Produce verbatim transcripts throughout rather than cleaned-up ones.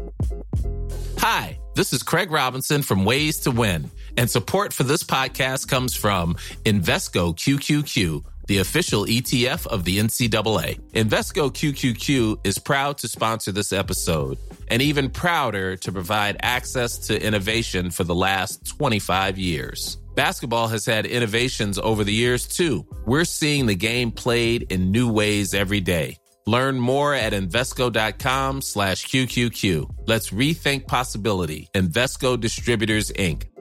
Hi, this is Craig Robinson from Ways to Win, and support for this podcast comes from Invesco Q Q Q, the official E T F of the N C double A. Invesco Q Q Q is proud to sponsor this episode, and even prouder to provide access to innovation for the last twenty-five years. Basketball has had innovations over the years, too. We're seeing the game played in new ways every day. Learn more at Invesco.com slash QQQ. Let's rethink possibility. Invesco Distributors, Incorporated.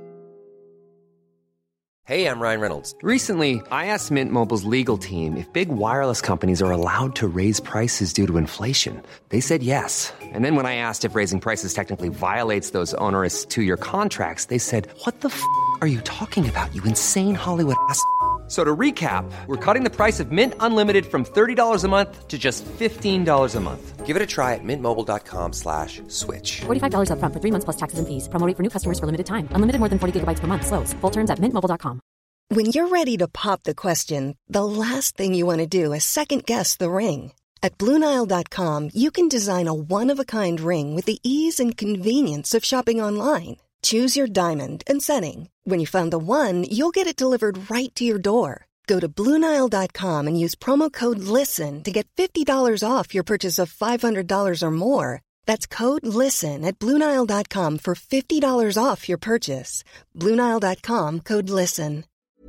Hey, I'm Ryan Reynolds. Recently, I asked Mint Mobile's legal team if big wireless companies are allowed to raise prices due to inflation. They said yes. And then when I asked if raising prices technically violates those onerous two-year contracts, they said, what the f*** are you talking about, you insane Hollywood ass f- So to recap, we're cutting the price of Mint Unlimited from thirty dollars a month to just fifteen dollars a month. Give it a try at mintmobile.com slash switch. forty-five dollars up front for three months plus taxes and fees. Promo rate for new customers for limited time. Unlimited more than forty gigabytes per month. Slows full terms at mint mobile dot com. When you're ready to pop the question, the last thing you want to do is second-guess the ring. At Blue Nile dot com, you can design a one-of-a-kind ring with the ease and convenience of shopping online. Choose your diamond and setting. When you find the one, you'll get it delivered right to your door. Go to Blue Nile dot com and use promo code LISTEN to get fifty dollars off your purchase of five hundred dollars or more. That's code LISTEN at Blue Nile dot com for fifty dollars off your purchase. Blue Nile dot com, code LISTEN.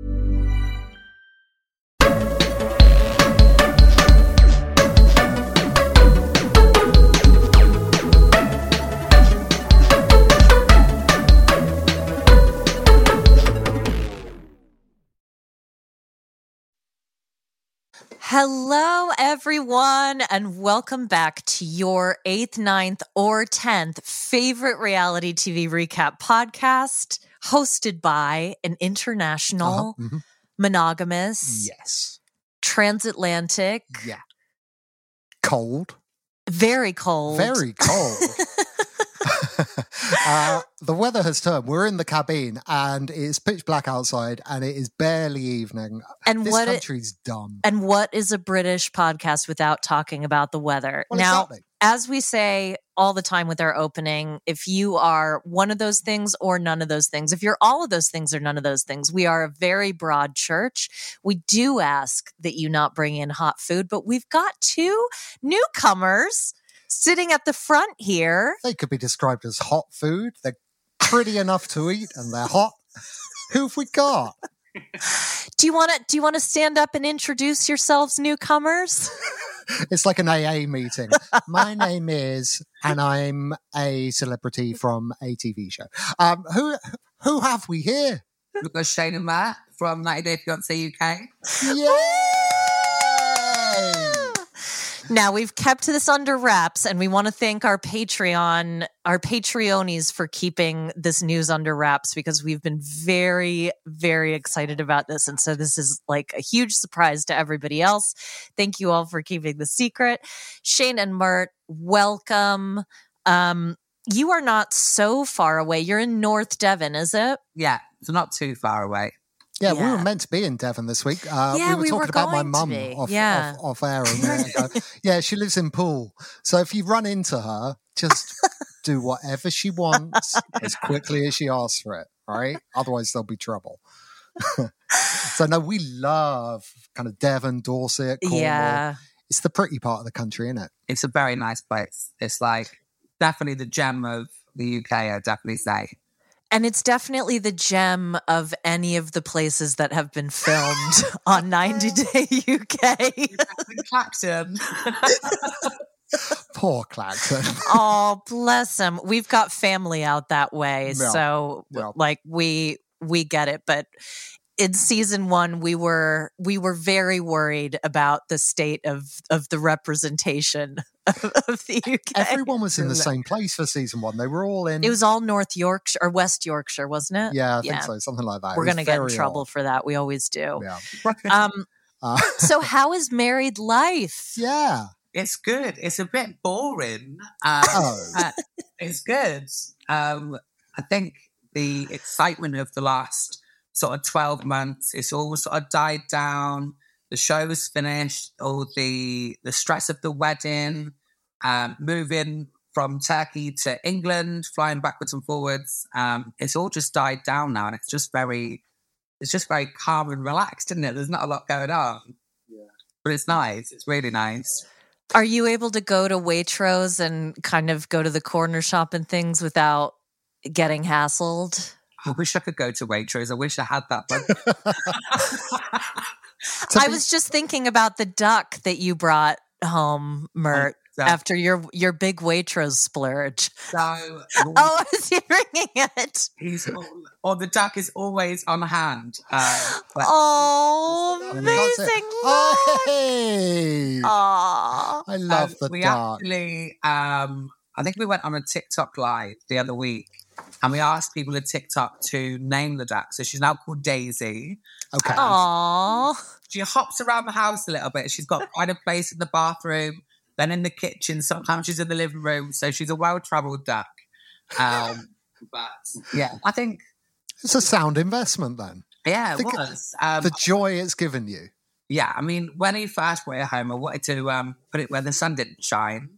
Hello, everyone, and welcome back to your eighth, ninth, or tenth favorite reality T V recap podcast, hosted by an international, uh-huh. mm-hmm. monogamous, yes, transatlantic, yeah, cold, very cold, very cold. uh, the weather has turned. We're in the cabin and it's pitch black outside and it is barely evening. And this what country's it, dumb. And what is a British podcast without talking about the weather? Well, now, exactly. As we say all the time with our opening, if you are one of those things or none of those things, if you're all of those things or none of those things, we are a very broad church. We do ask that you not bring in hot food, but we've got two newcomers sitting at the front here. They could be described as hot food. They're pretty enough to eat and they're hot. Who have we got? Do you want to do you want to stand up and introduce yourselves, newcomers? It's like an A A meeting. My name is, and I'm a celebrity from a T V show. Um, who who have we here? We've got Shane and Matt from ninety Day Fiancé U K. Yay! Now, we've kept this under wraps, and we want to thank our Patreon, our Patreonies for keeping this news under wraps, because we've been very, very excited about this. And so this is like a huge surprise to everybody else. Thank you all for keeping the secret. Shane and Mert, welcome. Um, you are not so far away. You're in North Devon, is it? Yeah, it's not too far away. Yeah, Yeah. we were meant to be in Devon this week. Uh, Yeah, we were we talking were about my going to mum be. off, Yeah. off, off air. A minute ago. Yeah, she lives in Poole. So if you run into her, just do whatever she wants as quickly as she asks for it, right? Otherwise, there'll be trouble. So no, we love kind of Devon, Dorset, Cornwall. Yeah. It's the pretty part of the country, isn't it? It's a very nice place. It's like definitely the gem of the U K, I'd definitely say. And it's definitely the gem of any of the places that have been filmed on ninety Day U K. Clacton. Poor Clacton. Oh, bless him. We've got family out that way. Yeah. So Yeah. like we we get it. But in season one, we were we were very worried about the state of of the representation of, of the U K. Everyone was in the same place for season one. They were all in. It was all North Yorkshire or West Yorkshire, wasn't it? Yeah, I think so. Something like that. We're It was going to get in very trouble odd. for that. We always do. Yeah. Um, Uh, so how is married life? yeah. It's good. It's a bit boring. Um, Oh. uh, it's good. Um, I think the excitement of the last sort of twelve months, it's all sort of died down. The show was finished. All the the stress of the wedding, um, moving from Turkey to England, flying backwards and forwards. Um, it's all just died down now, and it's just very, it's just very calm and relaxed, isn't it? There's not a lot going on, yeah. But it's nice. It's really nice. Are you able to go to Waitrose and kind of go to the corner shop and things without getting hassled? I wish I could go to Waitrose. I wish I had that. But I was just thinking about the duck that you brought home, Mert, so, after your your big Waitrose splurge. So, oh, I was he bringing it? He's all, or the duck is always on hand. Uh, but, oh, amazing! Oh, hey! Aww. I love um, the we duck. Actually, um, I think we went on a TikTok live the other week, and we asked people at TikTok to name the duck. So she's now called Daisy. Okay. Aww. She hops around the house a little bit. She's got quite a place in the bathroom, then in the kitchen. Sometimes she's in the living room. So she's a well-travelled duck. Um, but yeah, I think it's a sound investment then. Yeah, it was. Um, the joy it's given you. Yeah, I mean, when he first brought it home, I wanted to um, put it where the sun didn't shine.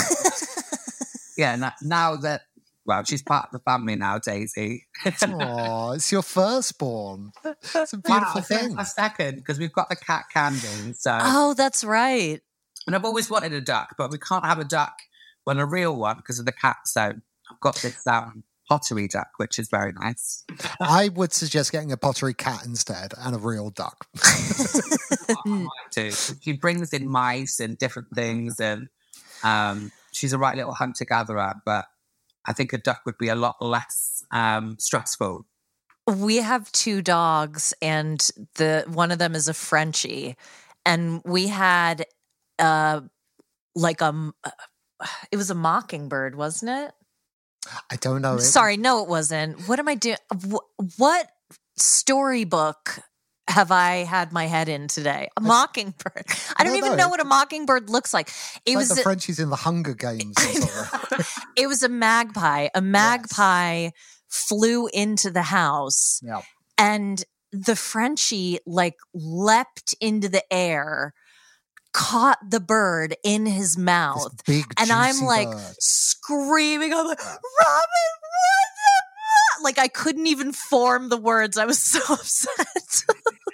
yeah, now, now that, well, she's part of the family now, Daisy. Oh, it's your firstborn. It's a beautiful wow, thing. A second, because we've got the cat Candy. So. Oh, that's right. And I've always wanted a duck, but we can't have a duck when a real one because of the cat. So I've got this um, pottery duck, which is very nice. I would suggest getting a pottery cat instead and a real duck. I might do. She brings in mice and different things, and um, she's a right little hunter-gatherer, but I think a duck would be a lot less um, stressful. We have two dogs, and the one of them is a Frenchie, and we had uh, like a, it was a mockingbird, wasn't it? I don't know. Sorry, no, it wasn't. What am I doing? What storybook have I had my head in today? A mockingbird. I don't, don't even know. know what a mockingbird looks like. It it's was like the a, Frenchies in the Hunger Games. Or it was a magpie. A magpie yes. flew into the house, yeah. and the Frenchie like leapt into the air, caught the bird in his mouth, big, and I'm like bird. screaming. I'm like, Robin, what the? Like I couldn't even form the words. I was so upset.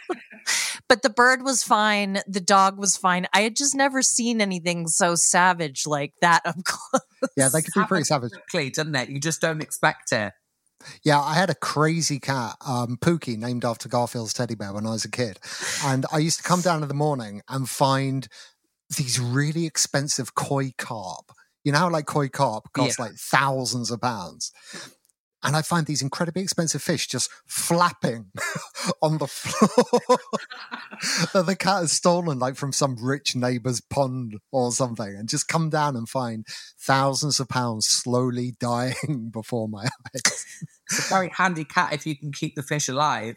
But the bird was fine. The dog was fine. I had just never seen anything so savage like that up close. Yeah, they could be pretty savage. Quickly, doesn't it? You just don't expect it. Yeah, I had a crazy cat, um, Pookie, named after Garfield's teddy bear when I was a kid. And I used to come down in the morning and find these really expensive koi carp. You know how like koi carp costs yeah. like thousands of pounds? And I find these incredibly expensive fish just flapping on the floor that the cat has stolen, like from some rich neighbour's pond or something, and just come down and find thousands of pounds slowly dying before my eyes. It's a very handy cat if you can keep the fish alive.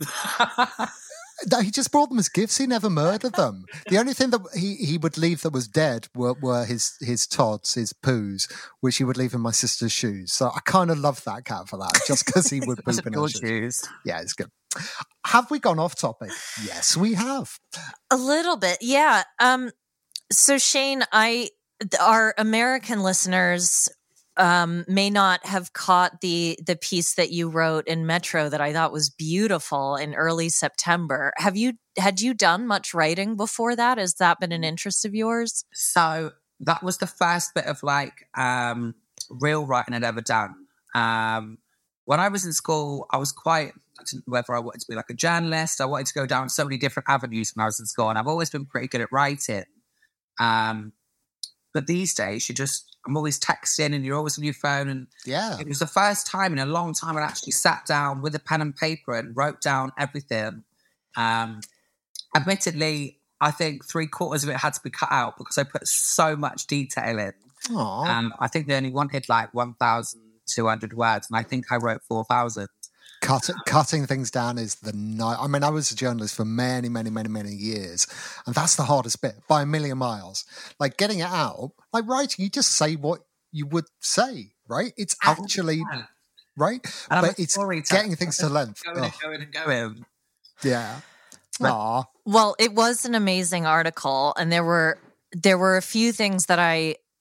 No, he just brought them as gifts. He never murdered them. The only thing that he, he would leave that was dead were, were his his tods, his poos, which he would leave in my sister's shoes. So I kind of love that cat for that, just because he would poop in her shoes. shoes. Yeah, it's good. Have we gone off topic? Yes, we have. A little bit, yeah. Um, so Shane, I our American listeners um, may not have caught the the piece that you wrote in Metro that I thought was beautiful in early September. Have you had you done much writing before that? Has that been an interest of yours? So that was the first bit of like um, real writing I'd ever done. Um, when I was in school, I was quite, I didn't know whether I wanted to be like a journalist. I wanted to go down so many different avenues when I was in school, and I've always been pretty good at writing. Um, but these days, you just, I'm always texting and you're always on your phone. And yeah, it was the first time in a long time I actually sat down with a pen and paper and wrote down everything. Um, admittedly, I think three quarters of it had to be cut out because I put so much detail in. Aww. Um, I think they only wanted like one thousand two hundred words, and I think I wrote four thousand. Cut, cutting things down is the night. I mean, I was a journalist for many, many, many, many years, and that's the hardest bit by a million miles. Like getting it out, like writing, you just say what you would say, right? It's actually oh, right, and but it's getting things to length. Going and going and going. Yeah. But, Aww. Well, it was an amazing article, and there were there were a few things that I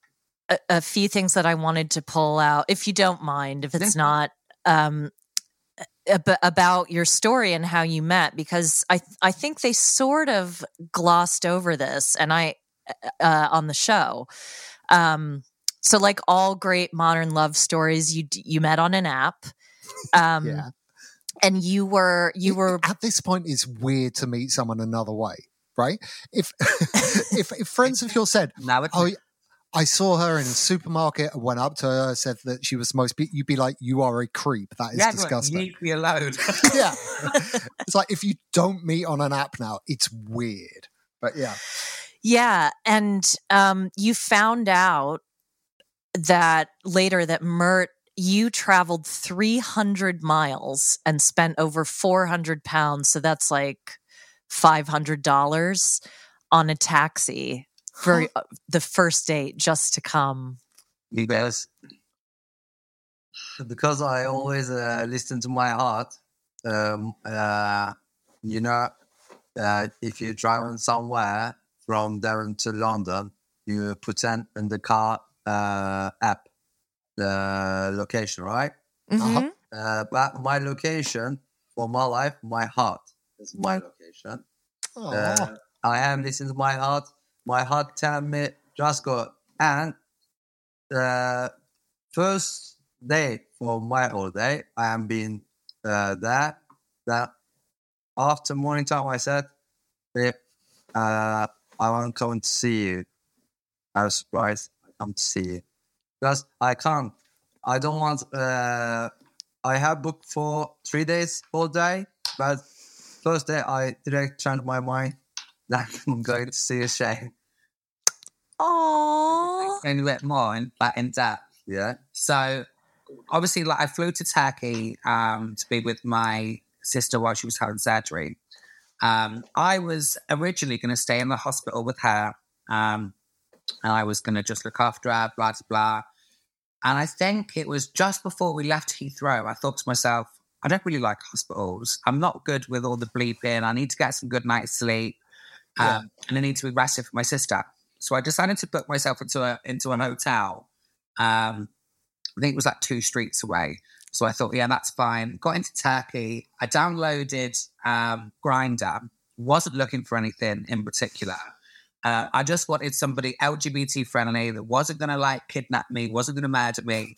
a, a few things that I wanted to pull out, if you don't mind, if it's not um, ab- about your story and how you met, because I I think they sort of glossed over this, and I uh, on the show. Um, so, like all great modern love stories, you you met on an app. Um, yeah. And you were you were at this point, it's weird to meet someone another way, right? If if, if friends of yours said, now it's "Oh, I saw her in a supermarket," I went up to her, said that she was the most, be- you'd be like, "You are a creep. That is yeah, disgusting." Leave me alone. Yeah, it's like if you don't meet on an app now, it's weird. But yeah, yeah, and um, you found out that later that Mert. You traveled three hundred miles and spent over four hundred pounds. So that's like five hundred dollars on a taxi for huh? the first date just to come. Because, because I always uh, listen to my heart. Um, uh, you know, uh, if you're driving somewhere from Devon to London, you put in, in the car uh, app. The location, right? Mm-hmm. Uh, but my location for my life, my heart is my location. Uh, I am listening to my heart. My heart tell me just go. And the first day for my holiday, I am being uh, there. That after morning time, I said, "If uh, I want to come to see you," I was surprised. I come to see you. Because I can't, I don't want, uh, I have booked for three days, four day, but first day I direct changed my mind that I'm going to see a Shane. Aww. And a bit more in, like, in depth. Yeah. So, obviously, like, I flew to Turkey um, to be with my sister while she was having surgery. Um, I was originally going to stay in the hospital with her, um, and I was going to just look after her, blah, blah, blah. And I think it was just before we left Heathrow, I thought to myself, I don't really like hospitals. I'm not good with all the bleeping. I need to get some good night's sleep. Um, yeah. And I need to be rested for my sister. So I decided to book myself into a into an hotel. Um, I think it was like two streets away. So I thought, yeah, that's fine. Got into Turkey. I downloaded um, Grindr. Wasn't looking for anything in particular. Uh, I just wanted somebody L G B T friendly that wasn't going to like kidnap me, wasn't going to murder me.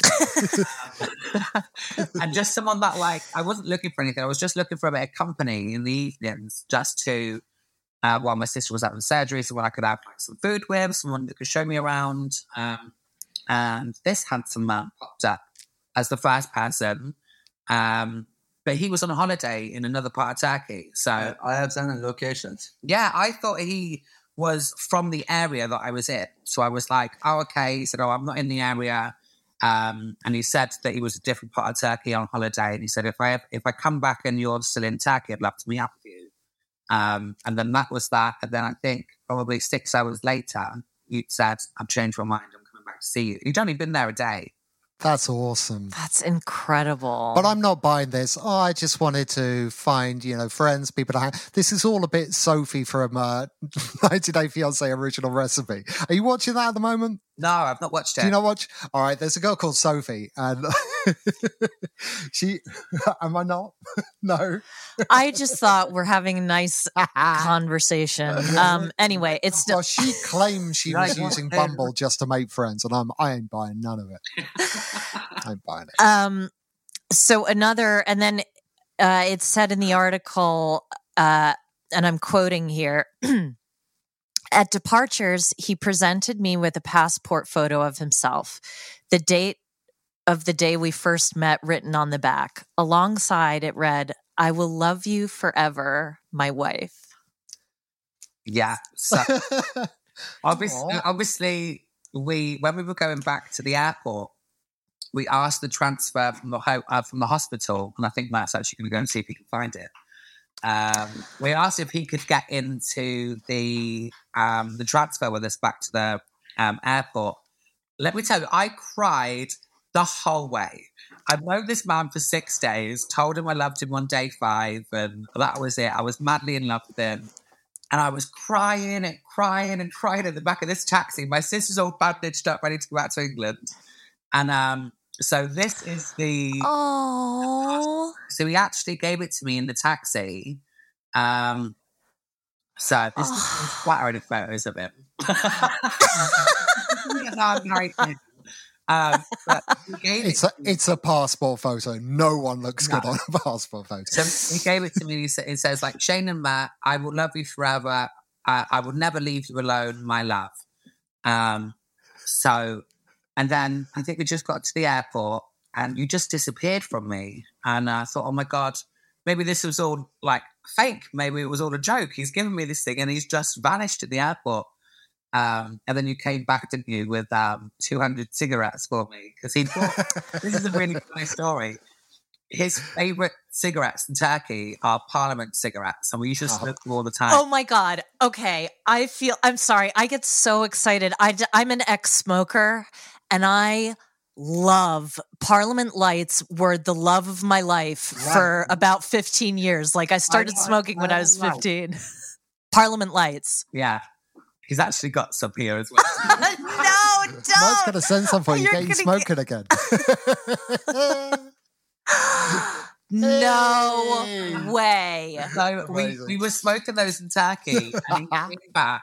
And just someone that like, I wasn't looking for anything. I was just looking for a bit of company in the evenings just to, uh, while my sister was having surgery, so when I could have like, some food with, someone that could show me around. Um, and this handsome man popped up as the first person. Um, but he was on a holiday in another part of Turkey. So I, I have seen the locations. Yeah, I thought he was from the area that I was in. So I was like, oh, okay. He said, oh, I'm not in the area. Um, and he said that he was a different part of Turkey on holiday. And he said, if I have, if I come back and you're still in Turkey, I'd love to meet up with you. Um, and then that was that. And then I think probably six hours later, you said, I've changed my mind. I'm coming back to see you. You'd only been there a day. That's awesome. That's incredible. But I'm not buying this. Oh, I just wanted to find, you know, friends, people to hang. This is all a bit Sophie from uh, ninety Day Fiancé Original Recipe. Are you watching that at the moment? No, I've not watched it. Do you not watch? All right, there's a girl called Sophie, and she. Am I not? No. I just thought we're having a nice conversation. Um. Anyway, it's well, she claims she was using Bumble just to make friends, and I'm I ain't buying none of it. I ain't buying it. Um. So another, and then uh, it said in the article, uh, and I'm quoting here. At departures, he presented me with a passport photo of himself, the date of the day we first met written on the back. Alongside it read, I will love you forever, my wife. Yeah. So obviously, obviously, we when we were going back to the airport, we asked the transfer from the ho- uh, from the hospital, and I think Matt's actually going to go and see if he can find it. Um, we asked if he could get into the um, the transfer with us back to the um, airport. Let me tell you, I cried the whole way. I've known this man for six days, told him I loved him on day five, and that was it. I was madly in love with him. And I was crying and crying and crying in the back of this taxi. My sister's all bandaged up, ready to go out to England. And um, so this is the... Oh. So he actually gave it to me in the taxi. Um, so this is flattering photos of him. I'm married. Um, but he gave It's it a it's a passport photo. No one looks No. good on a passport photo. So he gave it to me. He, sa- he says, like, Shane and Matt, I will love you forever. I, I will never leave you alone, my love. Um, so, and then I think we just got to the airport and you just disappeared from me. And I thought, oh my God, maybe this was all like fake. Maybe it was all a joke. He's given me this thing and he's just vanished at the airport. Um, and then you came back, didn't you, with um, two hundred cigarettes for me? Because he bought, this is a really funny story. His favourite cigarettes in Turkey are Parliament cigarettes, and we used to smoke them all the time. Oh my God. Okay. I feel, I'm sorry. I get so excited. I, d- I'm an ex-smoker and I love Parliament Lights were the love of my life Right. for about fifteen years. Like I started I know, smoking when I was I know. fifteen. Parliament Lights. Yeah. He's actually got some here as well. No, Mike's don't. going to send some for you. You're Getting gonna smoking again. No Hey. way. So we, Amazing. we were smoking those in Turkey, and he came back.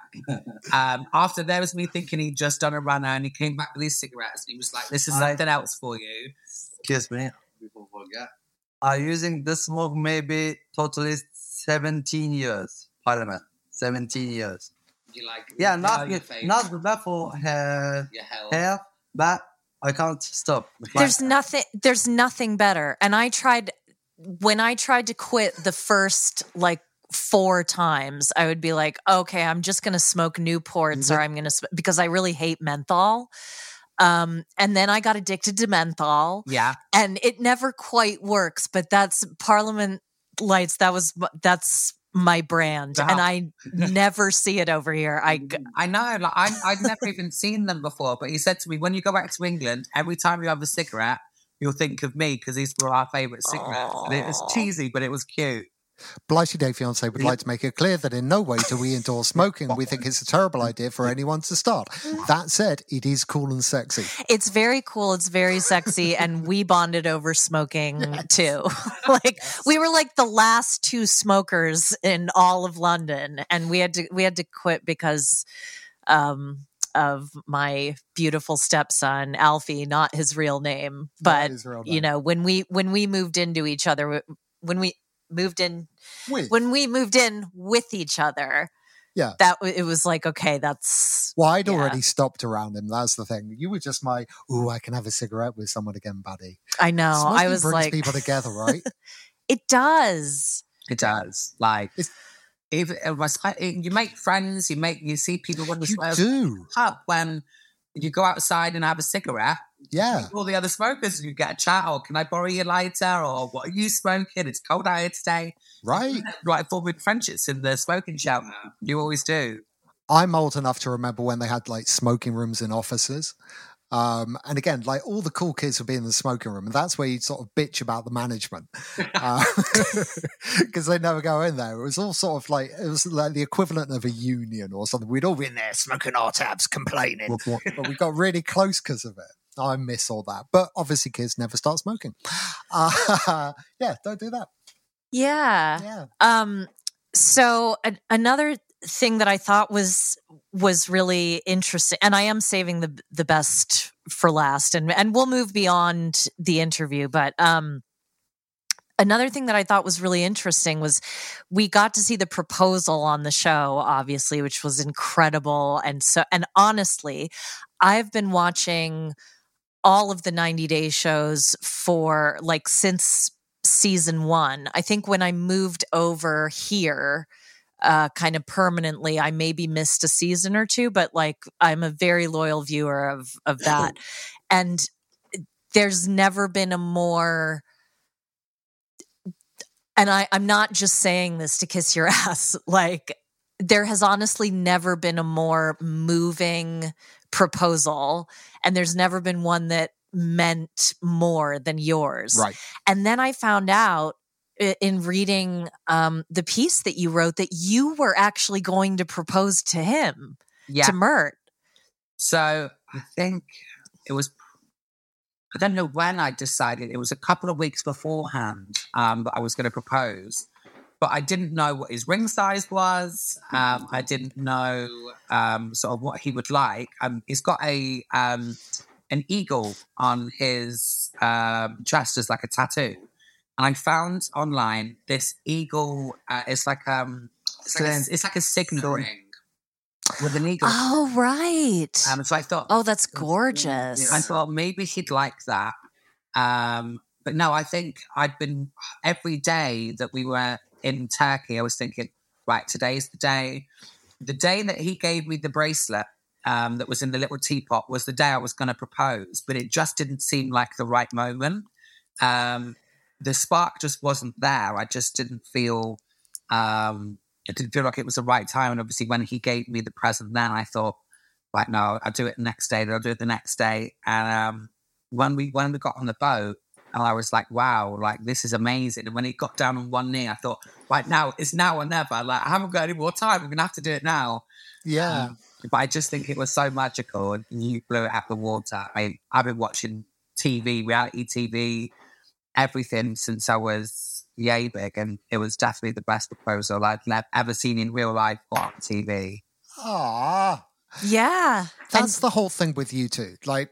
Um, after there was me thinking he'd just done a runner, and he came back with these cigarettes, and he was like, "This is I- something else for you." Excuse me, before I forget. I'm using this smoke maybe totally seventeen years. Parliament, seventeen years. You like, Yeah, you not know your favourite, not good for hair, your health. hair, but I can't stop. There's nothing there's nothing better. And I tried when I tried to quit the first like four times, I would be like, okay, I'm just going to smoke Newports or I'm going to sm-, because I really hate menthol. Um, and then I got addicted to menthol Yeah, and it never quite works, but that's Parliament Lights. That was, that's my brand. Wow. And I never see it over here. I, g- I know. Like I, I'd never even seen them before, but he said to me, "When you go back to England, every time you have a cigarette, you'll think of me because these were our favourite cigarettes." And it was cheesy, but it was cute. Blighty Day Fiance would like to make it clear that in no way do we endorse smoking. We think it's a terrible idea for anyone to start. That said, it is cool and sexy. it's very cool. It's very sexy. And we bonded over smoking too. Like we were like the last two smokers in all of London. And we had to, we had to quit because, um, of my beautiful stepson, Alfie, not his real name, but his real you name. know, when we, when we moved into each other, when we moved in, With. when we moved in with each other, Yeah. that it was like, okay, that's Well, I'd yeah. already stopped around him. That's the thing. You were just my, ooh, I can have a cigarette with someone again, buddy. I know. Smoking I was brings like, people together, right? it does. It does. Like, It's- even it was, you make friends, you make you see people when You the do. up when you go outside and have a cigarette. Yeah. All the other smokers, you get a chat, or can I borrow your lighter, or what are you smoking? It's cold out here today. Right. Right, forming friendships in the smoking shelter. You always do. I'm old enough to remember when they had like smoking rooms in offices. Um, and again, like all the cool kids would be in the smoking room, and that's where you'd sort of bitch about the management because they never go in there. It was all sort of like it was like the equivalent of a union or something. We'd all be in there smoking our tabs, complaining, but we got really close because of it. I miss all that, but obviously, kids never start smoking. Uh, yeah, don't do that. Yeah. Yeah. Um. So a- another thing that I thought was was really interesting, and I am saving the the best for last, and and we'll move beyond the interview. But um, another thing that I thought was really interesting was we got to see the proposal on the show, obviously, which was incredible. And so, and honestly, I've been watching all of the ninety Day shows for like since season one. I think when I moved over here, uh, kind of permanently, I maybe missed a season or two, but like I'm a very loyal viewer of of that. And there's never been a more, and I, I'm not just saying this to kiss your ass, like there has honestly never been a more moving proposal, and there's never been one that meant more than yours. Right. And then I found out in reading um, the piece that you wrote that you were actually going to propose to him, yeah. to Mert. So I think it was, I don't know when I decided. It was a couple of weeks beforehand um, that I was going to propose. But I didn't know what his ring size was. Um, I didn't know um, sort of what he would like. Um, he's got a um, an eagle on his um, chest as like a tattoo. And I found online this eagle. Uh, it's like um, it's like, a, it's like a signet ring with an eagle. Oh, right. Um, so I thought, oh, that's gorgeous. I thought maybe he'd like that. Um, but no, I think I'd been every day that we were in Turkey, I was thinking, right, today's the day. The day that he gave me the bracelet um, that was in the little teapot was the day I was going to propose, but it just didn't seem like the right moment. Um, the spark just wasn't there. I just didn't feel, um, it didn't feel like it was the right time. And obviously when he gave me the present then, I thought, right, no, I'll do it the next day, then I'll do it the next day. And um, when we when we got on the boat, and I was like, wow, like, this is amazing. And when he got down on one knee, I thought, right now, it's now or never. Like, I haven't got any more time. I'm going to have to do it now. Yeah. Um, but I just think it was so magical. And you blew it out the water. I mean, I've been watching T V, reality T V, everything since I was yay big. And it was definitely the best proposal I've ever seen in real life or on T V. Ah, yeah. That's And- the whole thing with you two. Like,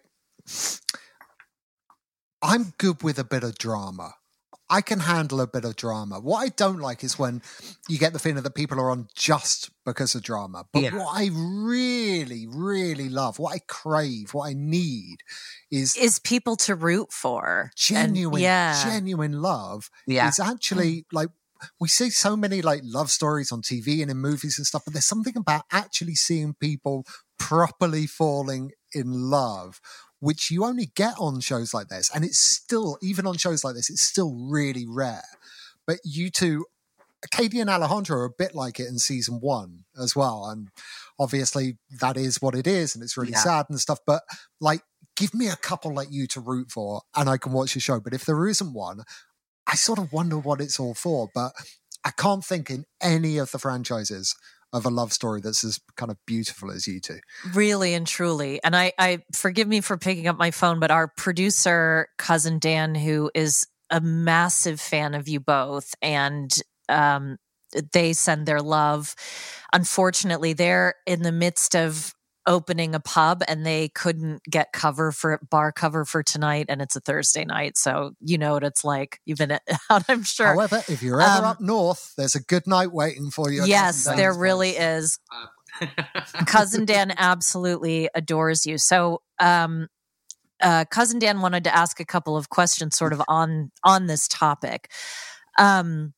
I'm good with a bit of drama. I can handle a bit of drama. What I don't like is when you get the feeling that people are on just because of drama. But Yeah. what I really, really love, what I crave, what I need is is people to root for. genuine, And, yeah. genuine love. Yeah. Is actually like, we see so many like love stories on T V and in movies and stuff, but there's something about actually seeing people properly falling in love, which you only get on shows like this. And it's still, even on shows like this, it's still really rare. But you two, Katie and Alejandro, are a bit like it in season one as well. And obviously that is what it is. And it's really Yeah. sad and stuff. But like, give me a couple like you to root for and I can watch the show. But if there isn't one, I sort of wonder what it's all for. But I can't think in any of the franchises of a love story that's as kind of beautiful as you two. Really and truly. And I, I forgive me for picking up my phone, but our producer, cousin Dan, who is a massive fan of you both, and um, they send their love. Unfortunately, they're in the midst of opening a pub and they couldn't get cover for bar cover for tonight, and it's a Thursday night, so you know what it's like. You've been out, I'm sure. However, if you're ever Um, up north, there's a good night waiting for you. at Yes, Cousin there Dan's really place. is. Cousin Dan absolutely adores you. So, um, uh, Cousin Dan wanted to ask a couple of questions, sort of on on this topic. Um,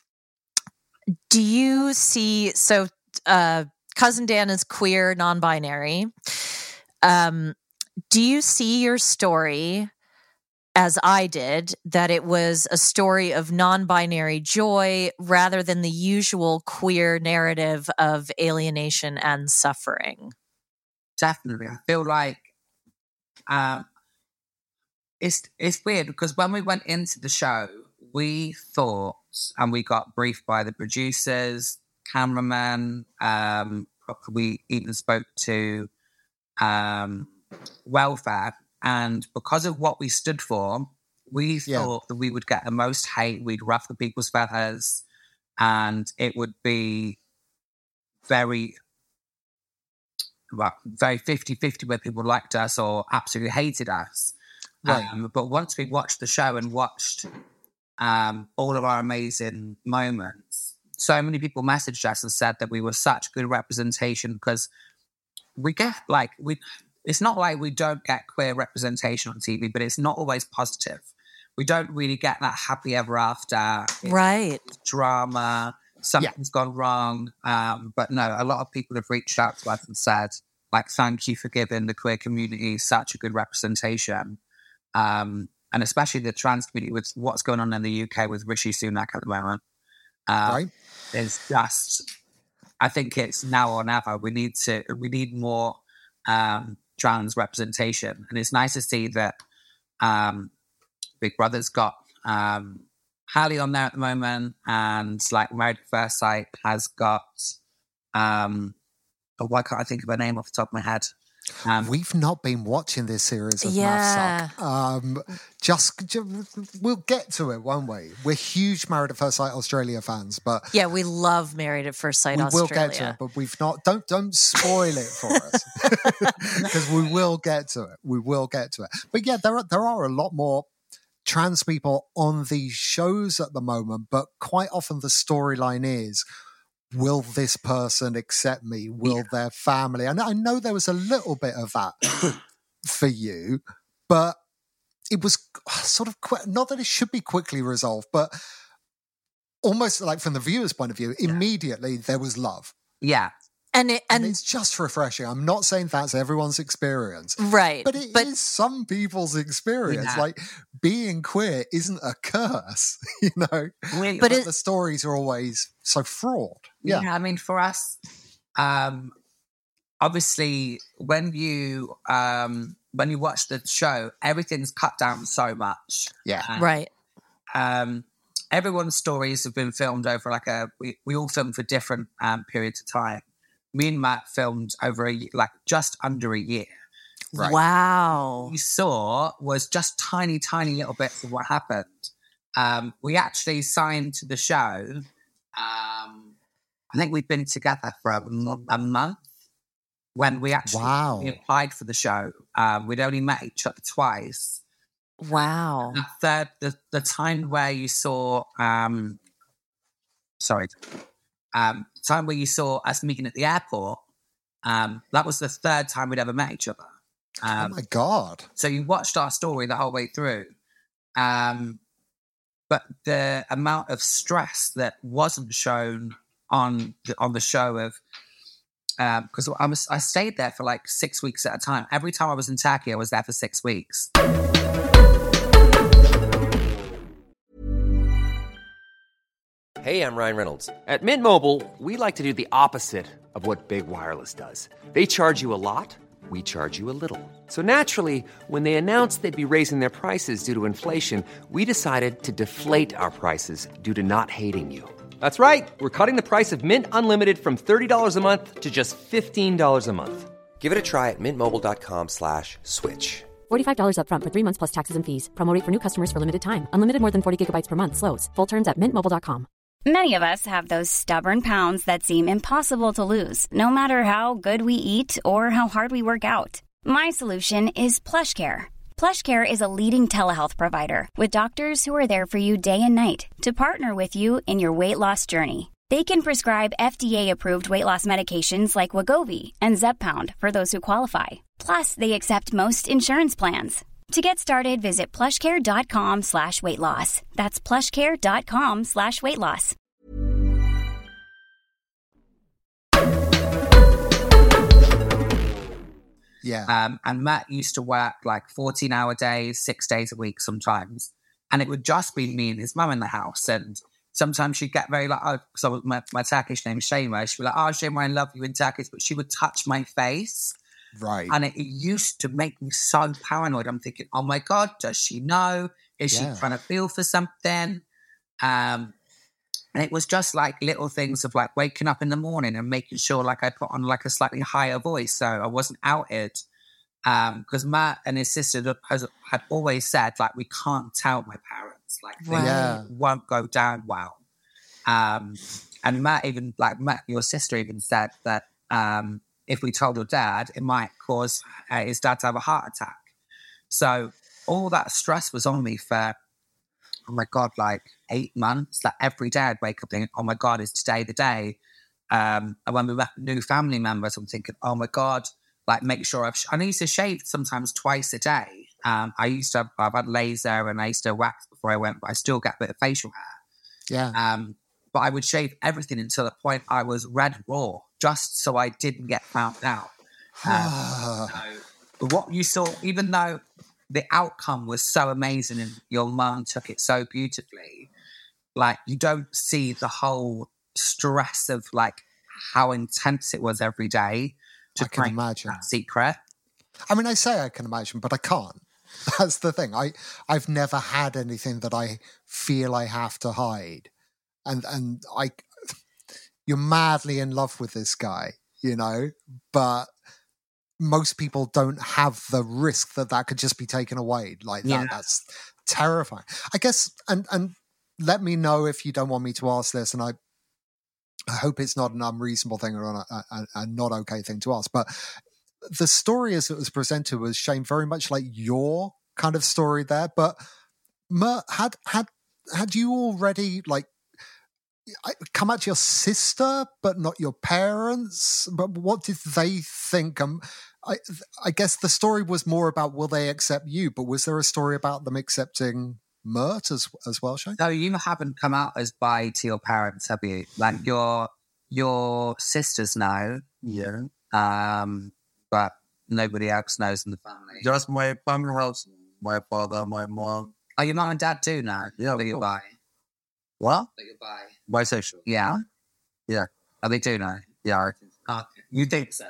do you see? So, uh, Cousin Dan is queer, non-binary. Um, do you see your story, as I did, that it was a story of non-binary joy rather than the usual queer narrative of alienation and suffering? Definitely. I feel like um, it's it's weird because when we went into the show, we thought, and we got briefed by the producers, cameraman, um, we even spoke to um, welfare, and because of what we stood for, we Yeah. thought that we would get the most hate, we'd ruffle people's feathers, and it would be very well, very fifty-fifty where people liked us or absolutely hated us. Right. Um, but once we watched the show and watched um, all of our amazing moments, so many people messaged us and said that we were such good representation because we get like, we. It's not like we don't get queer representation on T V, but it's not always positive. We don't really get that happy ever after. It's Right. drama. Something's gone wrong. Um, but no, a lot of people have reached out to us and said, like, thank you for giving the queer community such a good representation. Um, and especially the trans community with what's going on in the U K with Rishi Sunak at the moment. Uh, Right. It's just, I think it's now or never. We need to, we need more um, trans representation. And it's nice to see that um, Big Brother's got um, Hallie on there at the moment, and like Married at First Sight has got. Um, oh, why can't I think of her name off the top of my head? Um, We've not been watching this series of Yeah. Maths Up. Um, just, just we'll get to it, won't we? We're huge Married at First Sight Australia fans, but Yeah, we love Married at First Sight we Australia. will get to it. But we've not. Don't don't spoil it for us because we will get to it. We will get to it. But yeah, there are there are a lot more trans people on these shows at the moment, but quite often the storyline is, will this person accept me? Will yeah. their family? And I know there was a little bit of that for you, but it was sort of, qu- not that it should be quickly resolved, but almost like from the viewer's point of view, yeah. immediately there was love. Yeah. And, it, and, and it's just refreshing. I'm not saying that's everyone's experience. Right. But it but, is some people's experience. Yeah. Like, being queer isn't a curse, you know? We, but it, the stories are always so fraught. Yeah. yeah I mean, for us, um, obviously, when you um, when you watch the show, everything's cut down so much. Yeah. Um, right. Um, everyone's stories have been filmed over like a... We, we all filmed for different um, periods of time. Me and Matt filmed over a like just under a year. Right. Wow. What we saw was just tiny, tiny little bits of what happened. Um, we actually signed to the show. Um, I think we've been together for a, a month when we actually wow. we applied for the show. Um, we'd only met each other twice. Wow. The third, the, the time where you saw, um, sorry, Um, time where you saw us meeting at the airport, um, that was the third time we'd ever met each other. Um, oh my God. So you watched our story the whole way through. Um, but the amount of stress that wasn't shown on the, on the show of, because um, I was I stayed there for like six weeks at a time. Every time I was in Turkey, I was there for six weeks. Hey, I'm Ryan Reynolds. At Mint Mobile, we like to do the opposite of what Big Wireless does. They charge you a lot, we charge you a little. So naturally, when they announced they'd be raising their prices due to inflation, we decided to deflate our prices due to not hating you. That's right. We're cutting the price of Mint Unlimited from thirty dollars a month to just fifteen dollars a month. Give it a try at mintmobile.com slash switch. forty-five dollars up front for three months plus taxes and fees. Promo rate for new customers for limited time. Unlimited more than forty gigabytes per month. Slows full terms at mint mobile dot com. Many of us have those stubborn pounds that seem impossible to lose, no matter how good we eat or how hard we work out. My solution is PlushCare. PlushCare is a leading telehealth provider with doctors who are there for you day and night to partner with you in your weight loss journey. They can prescribe F D A-approved weight loss medications like Wegovy and Zepbound for those who qualify. Plus, they accept most insurance plans. To get started, visit plushcare.com slash weight loss. That's plushcare.com slash weight loss. Yeah. Um, and Matt used to work like fourteen-hour days, six days a week sometimes. And it would just be me and his mum in the house. And sometimes she'd get very like, oh, so my, my Turkish name is Shema. She'd be like, oh, Shema, I love you in Turkish. But she would touch my face. Right. And it, it used to make me so paranoid. I'm thinking, oh my God, does she know? Is Yeah. she trying to feel for something? Um, and it was just like little things of like waking up in the morning and making sure like I put on like a slightly higher voice so I wasn't outed. Because um, Matt and his sister has, had always said like, we can't tell my parents. Like they Yeah. won't go down well. Um, and Matt even, like Matt, your sister even said that um, if we told your dad, it might cause uh, his dad to have a heart attack. So all that stress was on me for, oh my God, like eight months. Like every day I'd wake up thinking, oh my God, is today the day? Um, and when we met new family members, I'm thinking, oh my God, like make sure I've, sh- and I used to shave sometimes twice a day. Um, I used to, have, I've had laser and I used to wax before I went, but I still get a bit of facial hair. Yeah. Um, but I would shave everything until the point I was red raw, just so I didn't get found out. Um, so what you saw, even though the outcome was so amazing and your mum took it so beautifully, like you don't see the whole stress of like how intense it was every day to I can try and keep imagine. that secret. I mean, I say I can imagine, but I can't. That's the thing. I, I've never had anything that I feel I have to hide. And, and I, you're madly in love with this guy, you know, but most people don't have the risk that that could just be taken away like that. Yeah. That's terrifying, I guess. And, and let me know if you don't want me to ask this. And I, I hope it's not an unreasonable thing or a, a, a not okay thing to ask, but the story as it was presented was, Shane, very much like your kind of story there. But Mert, had had had you already like come out to your sister, but not your parents? But what did they think? Um, I I guess the story was more about will they accept you, but was there a story about them accepting Mert as as well, Shane? No, you haven't come out as bi to your parents, have you? Like your your sisters know, Yeah. um, but nobody else knows in the family. Just my family house, my father, my mom. Oh, your mum and dad do know Yeah, that you're of bi. What? That you're bi. Bisexual. Yeah. Yeah. Oh, they do know. Yeah. I think so. Oh, you think so?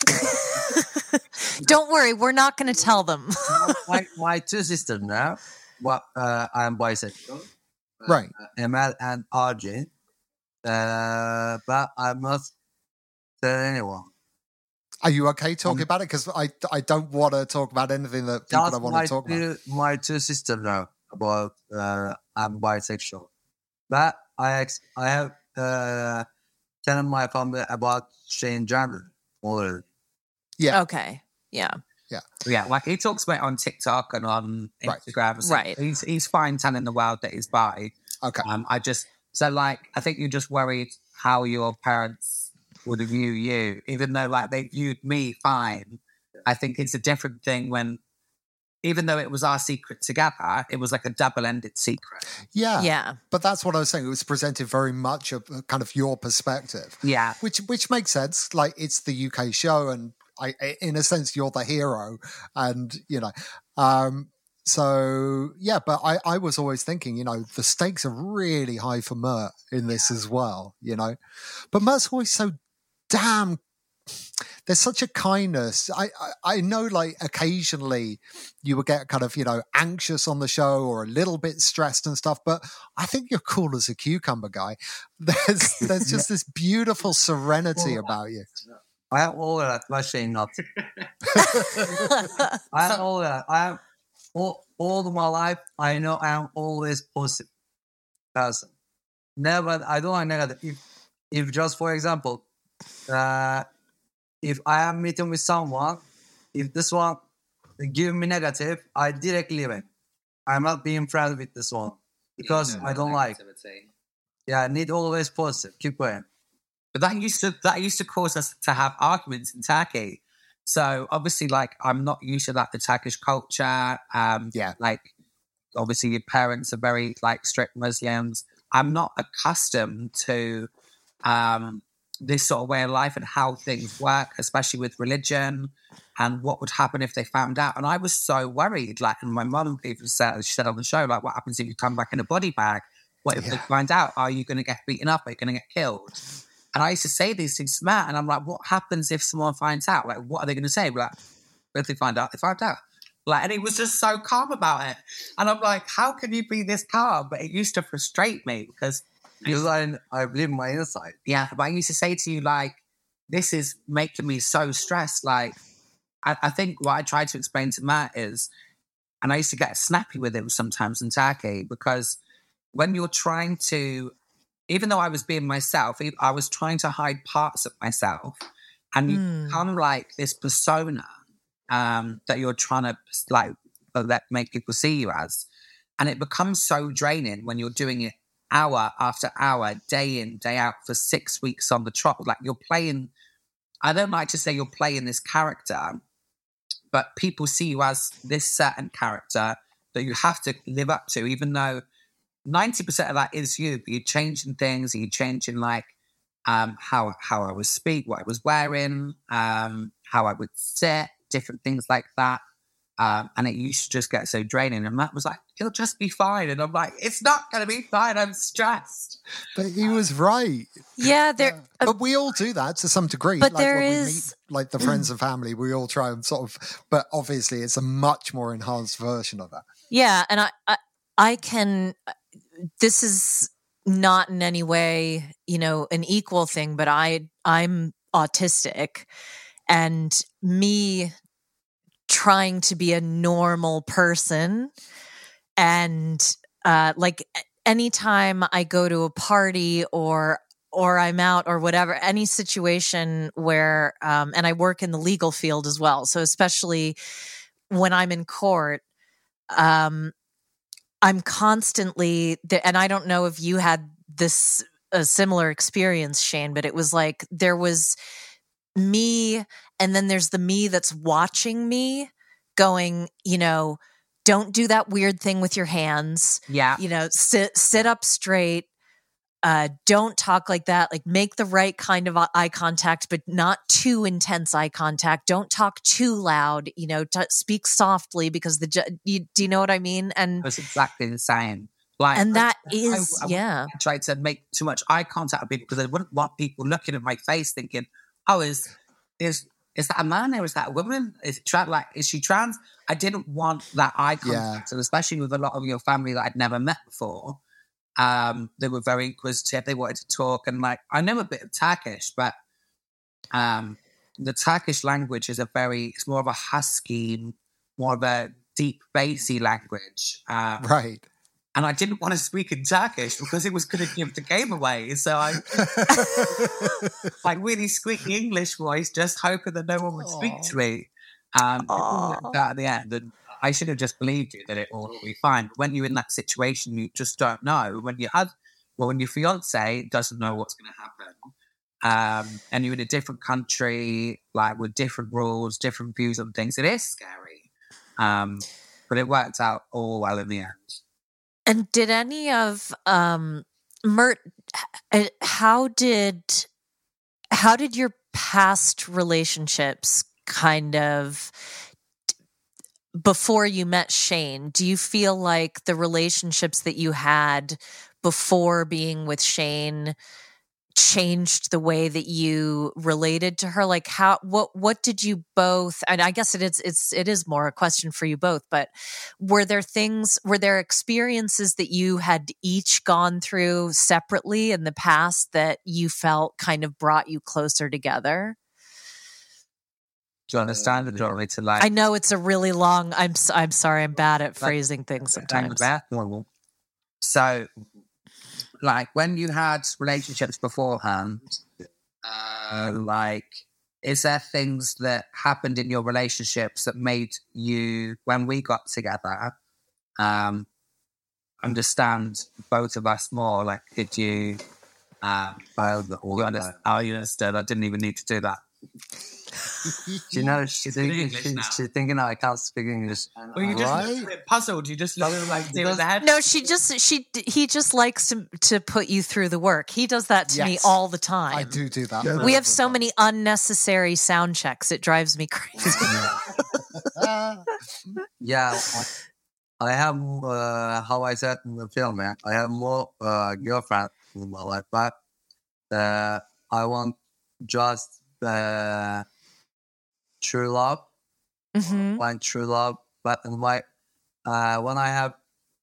Don't worry, we're not going to tell them. my, my two sisters now. Well, uh, I'm bisexual. Right. Uh, Emel and Arjun. Uh, but I must tell anyone. Are you okay talking Um, about it? Because I, I don't want to talk about anything that people Just don't want my to talk about. two, my two sisters know about uh, I'm bisexual. But I ex- I have uh, telling my family about Shane gender already. Yeah. Okay. Yeah. Yeah, like he talks about it on TikTok and on Right. Instagram. and stuff. Right. He's he's fine telling the world that he's bi. Okay. Um, I just so like I think you're just worried how your parents would view you, even though like they viewed me fine. I think it's a different thing when, even though it was our secret together, it was like a double-ended secret. Yeah. Yeah. But that's what I was saying. It was presented very much of uh, kind of your perspective, Yeah, which which makes sense. Like it's the U K show, and I, in a sense, you're the hero, and you know. Um, so yeah, but I, I was always thinking, you know, the stakes are really high for Mert in this as well, you know. But Mert's always so damn. There's such a kindness. I, I I know, like occasionally you would get kind of you know anxious on the show or a little bit stressed and stuff, but I think you're cool as a cucumber, guy. There's there's just this beautiful serenity about you. I have all that, but Shane not. I have all that. I have all, all of my life. I know I am always positive person. Never. I don't like negative. If, if just for example, uh, if I am meeting with someone, if this one give me negative, I directly leave it. I'm not being friends with this one because I don't like. Yeah, I need always positive. Keep going. but that used to that used to cause us to have arguments in Turkey. So obviously, like I'm not used to like the Turkish culture. Um, Yeah. like obviously your parents are very like strict Muslims. I'm not accustomed to um, this sort of way of life and how things work, especially with religion and what would happen if they found out. And I was so worried. Like, and my mum even said, she said on the show, like, what happens if you come back in a body bag? What if Yeah. they find out? Are you going to get beaten up? Are you going to get killed? And I used to say these things to Matt, and I'm like, what happens if someone finds out? Like, what are they going to say? Like, if they find out, they find out. Like, and he was just so calm about it. And I'm like, how can you be this calm? But it used to frustrate me because, Because I, I believe my inside. yeah, but I used to say to you, like, this is making me so stressed. Like, I, I think what I tried to explain to Matt is, and I used to get snappy with him sometimes in Turkey, because when you're trying to, even though I was being myself, I was trying to hide parts of myself, and you Mm. become like this persona um, that you're trying to like let make people see you as, and it becomes so draining when you're doing it hour after hour, day in, day out for six weeks on the trot. Like you're playing, I don't like to say you're playing this character, but people see you as this certain character that you have to live up to, even though ninety percent of that is you, but you're changing things, you're changing like um, how how I would speak, what I was wearing, um, how I would sit, different things like that. Um, and it used to just get so draining. And Matt was like, "It'll just be fine." And I'm like, "It's not going to be fine. I'm stressed." But he was right. Yeah, there. Uh, but we all do that to some degree. But like there when is- we meet, like the friends and family, we all try and sort of. But obviously, it's a much more enhanced version of that. Yeah, and I, I, I can. This is not in any way, you know, an equal thing. But I, I'm autistic, and me trying to be a normal person, and uh, like anytime I go to a party or or I'm out or whatever, any situation where, um, and I work in the legal field as well, so especially when I'm in court. Um, I'm constantly, and I don't know if you had this a similar experience, Shane, but it was like there was me, and then there's the me that's watching me, going, you know, don't do that weird thing with your hands. Yeah, you know, sit sit up straight. Uh, don't talk like that. Like, make the right kind of eye contact, but not too intense eye contact. Don't talk too loud. You know, t- speak softly because the ju- you, do you know what I mean? And it was exactly the same. Like, and that I, is I, I, yeah. I tried to make too much eye contact with people because I wouldn't want people looking at my face thinking, "Oh, is is is that a man or is that a woman? Is it tra- like is she trans?" I didn't want that eye contact, Yeah. and especially with a lot of your family that I'd never met before. Um, they were very inquisitive. They wanted to talk, and like I know a bit of Turkish, but um, the Turkish language is a very it's more of a husky, more of a deep bassy language, um, Right. and I didn't want to speak in Turkish because it was going to give the game away. So I, like, really squeaky English voice, just hoping that no one would speak to me. Um, it all worked out at the end, and I should have just believed you that it all will be fine. But when you're in that situation, you just don't know. When you had, well, when your fiance doesn't know what's going to happen, um, and you're in a different country, like with different rules, different views on things, it is scary. Um, but it worked out all well in the end. And did any of um, Mert? h- How did how did your past relationships kind of before you met Shane? Do you feel like the relationships that you had before being with Shane changed the way that you related to her? Like, how what what did you both, and I guess it is it's it is more a question for you both, but were there things were there experiences that you had each gone through separately in the past that you felt kind of brought you closer together? Do you understand it? Do you want me to like? I know it's a really long. I'm s- I'm sorry. I'm bad at phrasing things sometimes. So, like when you had relationships beforehand, uh, like is there things that happened in your relationships that made you, when we got together, um, understand both of us more? Like, did you? Um, File the whole you understand, oh, you understood. I didn't even need to do that. You know, she's thinking, English she, now. she's thinking I can't speak English. Well, you just Right? looked a bit puzzled. You just looked like deal with the head. No, she just she he just likes to to put you through the work. He does that to me Yes. all the time. I do do that. We all have the so time. many unnecessary sound checks. It drives me crazy. Ah. Yeah, I I have, uh, how I said in the film, man, I have more uh, girlfriends in my life, but uh, I want just uh, true love, hmm want true love. But in my, uh, when I have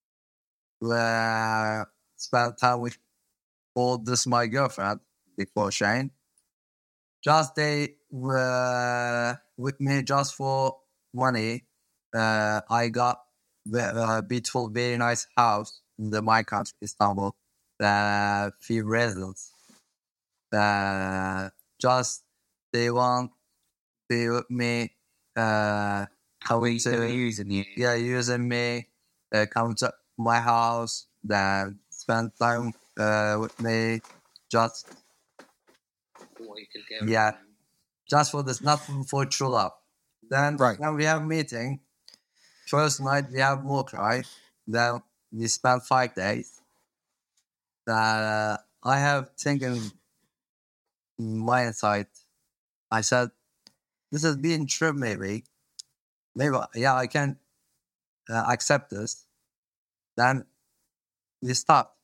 uh, spent time with all this my girlfriend before Shane, just they were with me just for money. Uh, I got the uh, beautiful, very nice house in the my country, Istanbul. Uh, few residents. Uh, just they want to be with me. Uh, How we to- were using you. yeah, using me. Uh, come to my house. Then spend time uh, with me. Just What you could give. yeah, just for this, not for true love. Then Right. when we have meeting, first night we have more cry. Then we spend five days. Uh, I have thinking in my inside. I said, this is being true maybe, maybe, yeah, I can uh, accept this. Then we stop.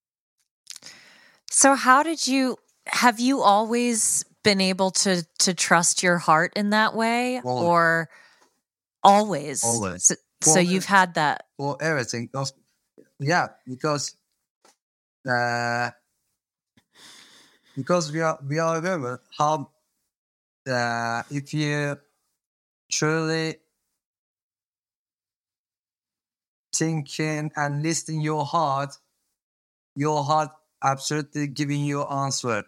So how did you, have you always been able to to trust your heart in that way? Always. Or always? Always. So, so Well, you've had that. For everything. Because, yeah, because uh, because we are we are women. How uh, if you truly thinking and listening your heart, your heart absolutely giving you answer.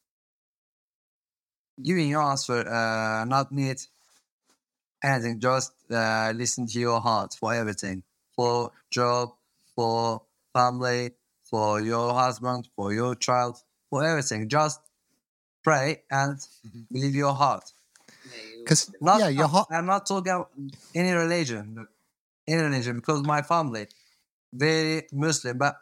Giving your answer, uh, not need anything, just uh, listen to your heart for everything. For job, for family, for your husband, for your child, for everything. Just pray and mm-hmm. believe your heart. Because, not, yeah, your heart. I'm not talking about any religion. Any religion, because my family, very Muslim, but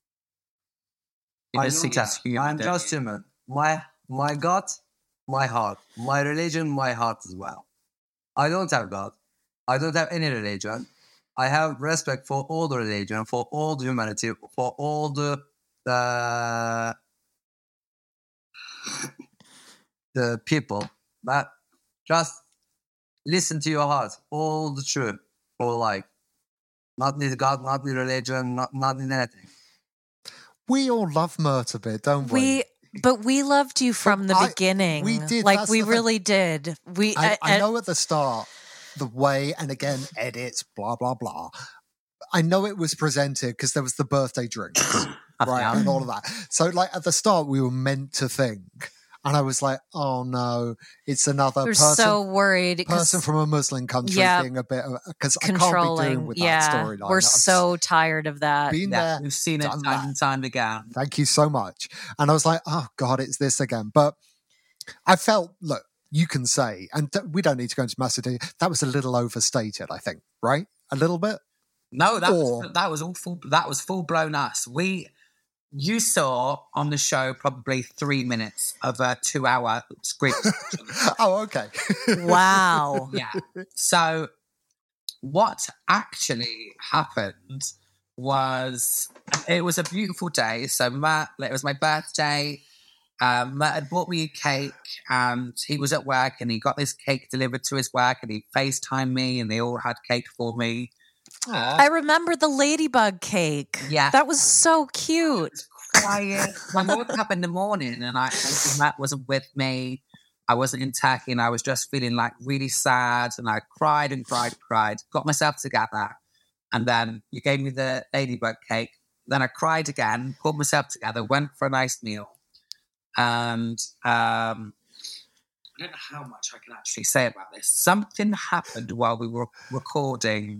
I don't, yeah, I'm just human. My, my God, my heart. My religion, my heart as well. I don't have God. I don't have any religion. I have respect for all the religion, for all the humanity, for all the uh, the people. But just listen to your heart, all the truth for life. Not need God, not need religion, not not need anything. We all love Murtabit, don't we? We, but we loved you from But the I- beginning. we did, Like that's we the thing. really did. We. I, I I- know at the start the way, and again, edits, blah, blah, blah. I know it was presented because there was the birthday drinks, right, and all of that. So, like, at the start, we were meant to think. And I was like, oh, no, it's another We're person, so worried. 'cause- person from a Muslim country Yeah. being a bit, because I can't be controlling. doing with yeah, that storyline. we're I've so tired of that. been Yeah, there, we've seen it done time that. and time again. Thank you so much. And I was like, oh, God, it's this again. But I felt, look, you can say, and th- we don't need to go into massive detail, that was a little overstated, I think, right? A little bit? No, that Or- was, that was all full. That was full blown us. We, you saw on the show probably three minutes of a two hour script. Oh, okay. Wow. Yeah. So what actually happened was it was a beautiful day. So Matt, it was my birthday. Um, Matt had bought me a cake and he was at work and he got this cake delivered to his work and he FaceTimed me and they all had cake for me. I remember the ladybug cake. Yeah. That was so cute. Quiet. I woke up in the morning and I, Matt wasn't with me. I wasn't in Turkey and I was just feeling like really sad and I cried and cried and cried, got myself together. And then you gave me the ladybug cake. Then I cried again, pulled myself together, went for a nice meal. And um, I don't know how much I can actually say about this. Something happened while we were recording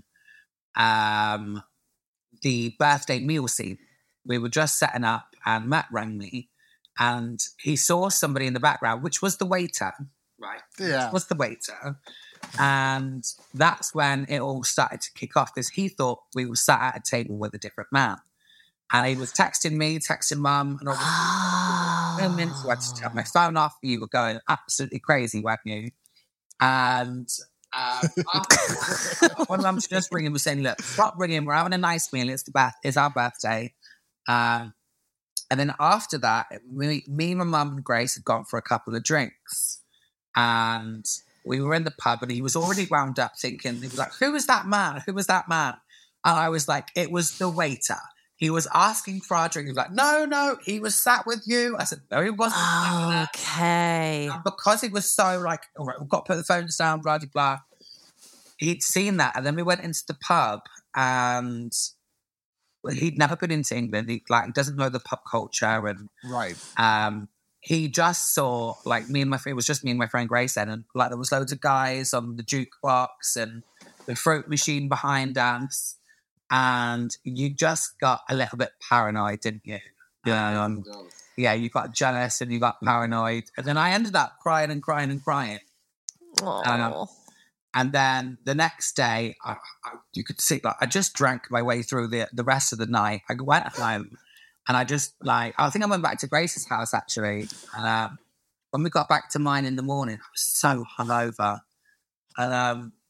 um, the birthday meal scene. We were just setting up and Matt rang me and he saw somebody in the background, which was the waiter, right? Yeah. Which was the waiter. And that's when it all started to kick off because he thought we were sat at a table with a different man. And he was texting me, texting mum, and all this. And then so I had to turn my phone off. You were going absolutely crazy, weren't you? And um, after, one of them just ringing was saying, look, stop ringing. We're having a nice meal. It's, the birth- it's our birthday. Um, and then after that, me, me and my mum and Grace had gone for a couple of drinks. And we were in the pub and he was already wound up thinking, he was like, who was that man? Who was that man? And I was like, it was the waiter. He was asking for our drink. He was like, no, no, he was sat with you. I said, no, he wasn't. Okay. And because he was so like, all right, we've got to put the phones down, blah, blah, blah. He'd seen that. And then we went into the pub and he'd never been into England. He like doesn't know the pub culture. And Right. um, he just saw like me and my friend, it was just me and my friend Grace then. And like there was loads of guys on the jukebox and the fruit machine behind us. And you just got a little bit paranoid, didn't you? Yeah, um, yeah, you got jealous and you got paranoid. And then I ended up crying and crying and crying. Um, and then the next day, I, I, you could see, like, I just drank my way through the the rest of the night. I went home and I just, like, I think I went back to Grace's house, actually. And um, when we got back to mine in the morning, I was so hungover. And um,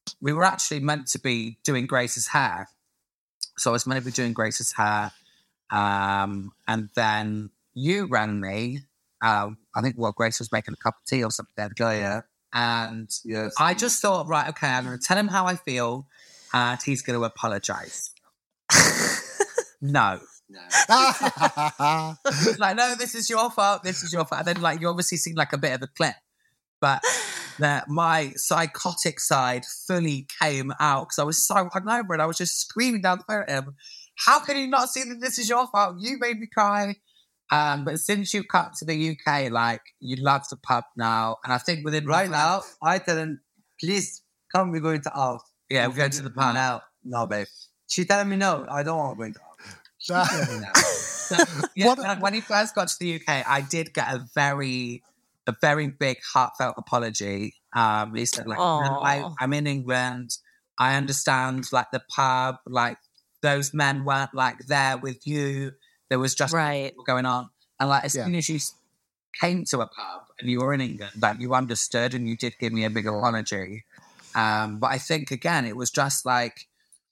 we were actually meant to be doing Grace's hair. So I was meant to be doing Grace's hair. Um, and then you rang me. Um, I think, well, Grace was making a cup of tea or something. Oh, yeah. And Yes. I just thought, right, okay, I'm going to tell him how I feel, and he's going to apologise. No. No. It's like, no, this is your fault. This is your fault. And then, like, you obviously seen like a bit of a clip, but that my psychotic side fully came out because I was so hungover and I was just screaming down the phone at him. How can you not see that this is your fault? You made me cry. Um, but since you cut to the U K, like, you love the pub now, and I think within Right now, I tell him, please come. We're going to out. yeah, we're going to the pub now. No, babe. She telling me no. I don't want to go into out. She telling me no. So, yeah, when, when he first got to the U K, I did get a very, a very big heartfelt apology. Um, he said, like, Aw. I, I'm in England. I understand, like, the pub, like, those men weren't, like, there with you. There was just Right. people going on. And, like, as Yeah. soon as you came to a pub and you were in England, like, you understood and you did give me a big apology. Um, but I think, again, it was just, like,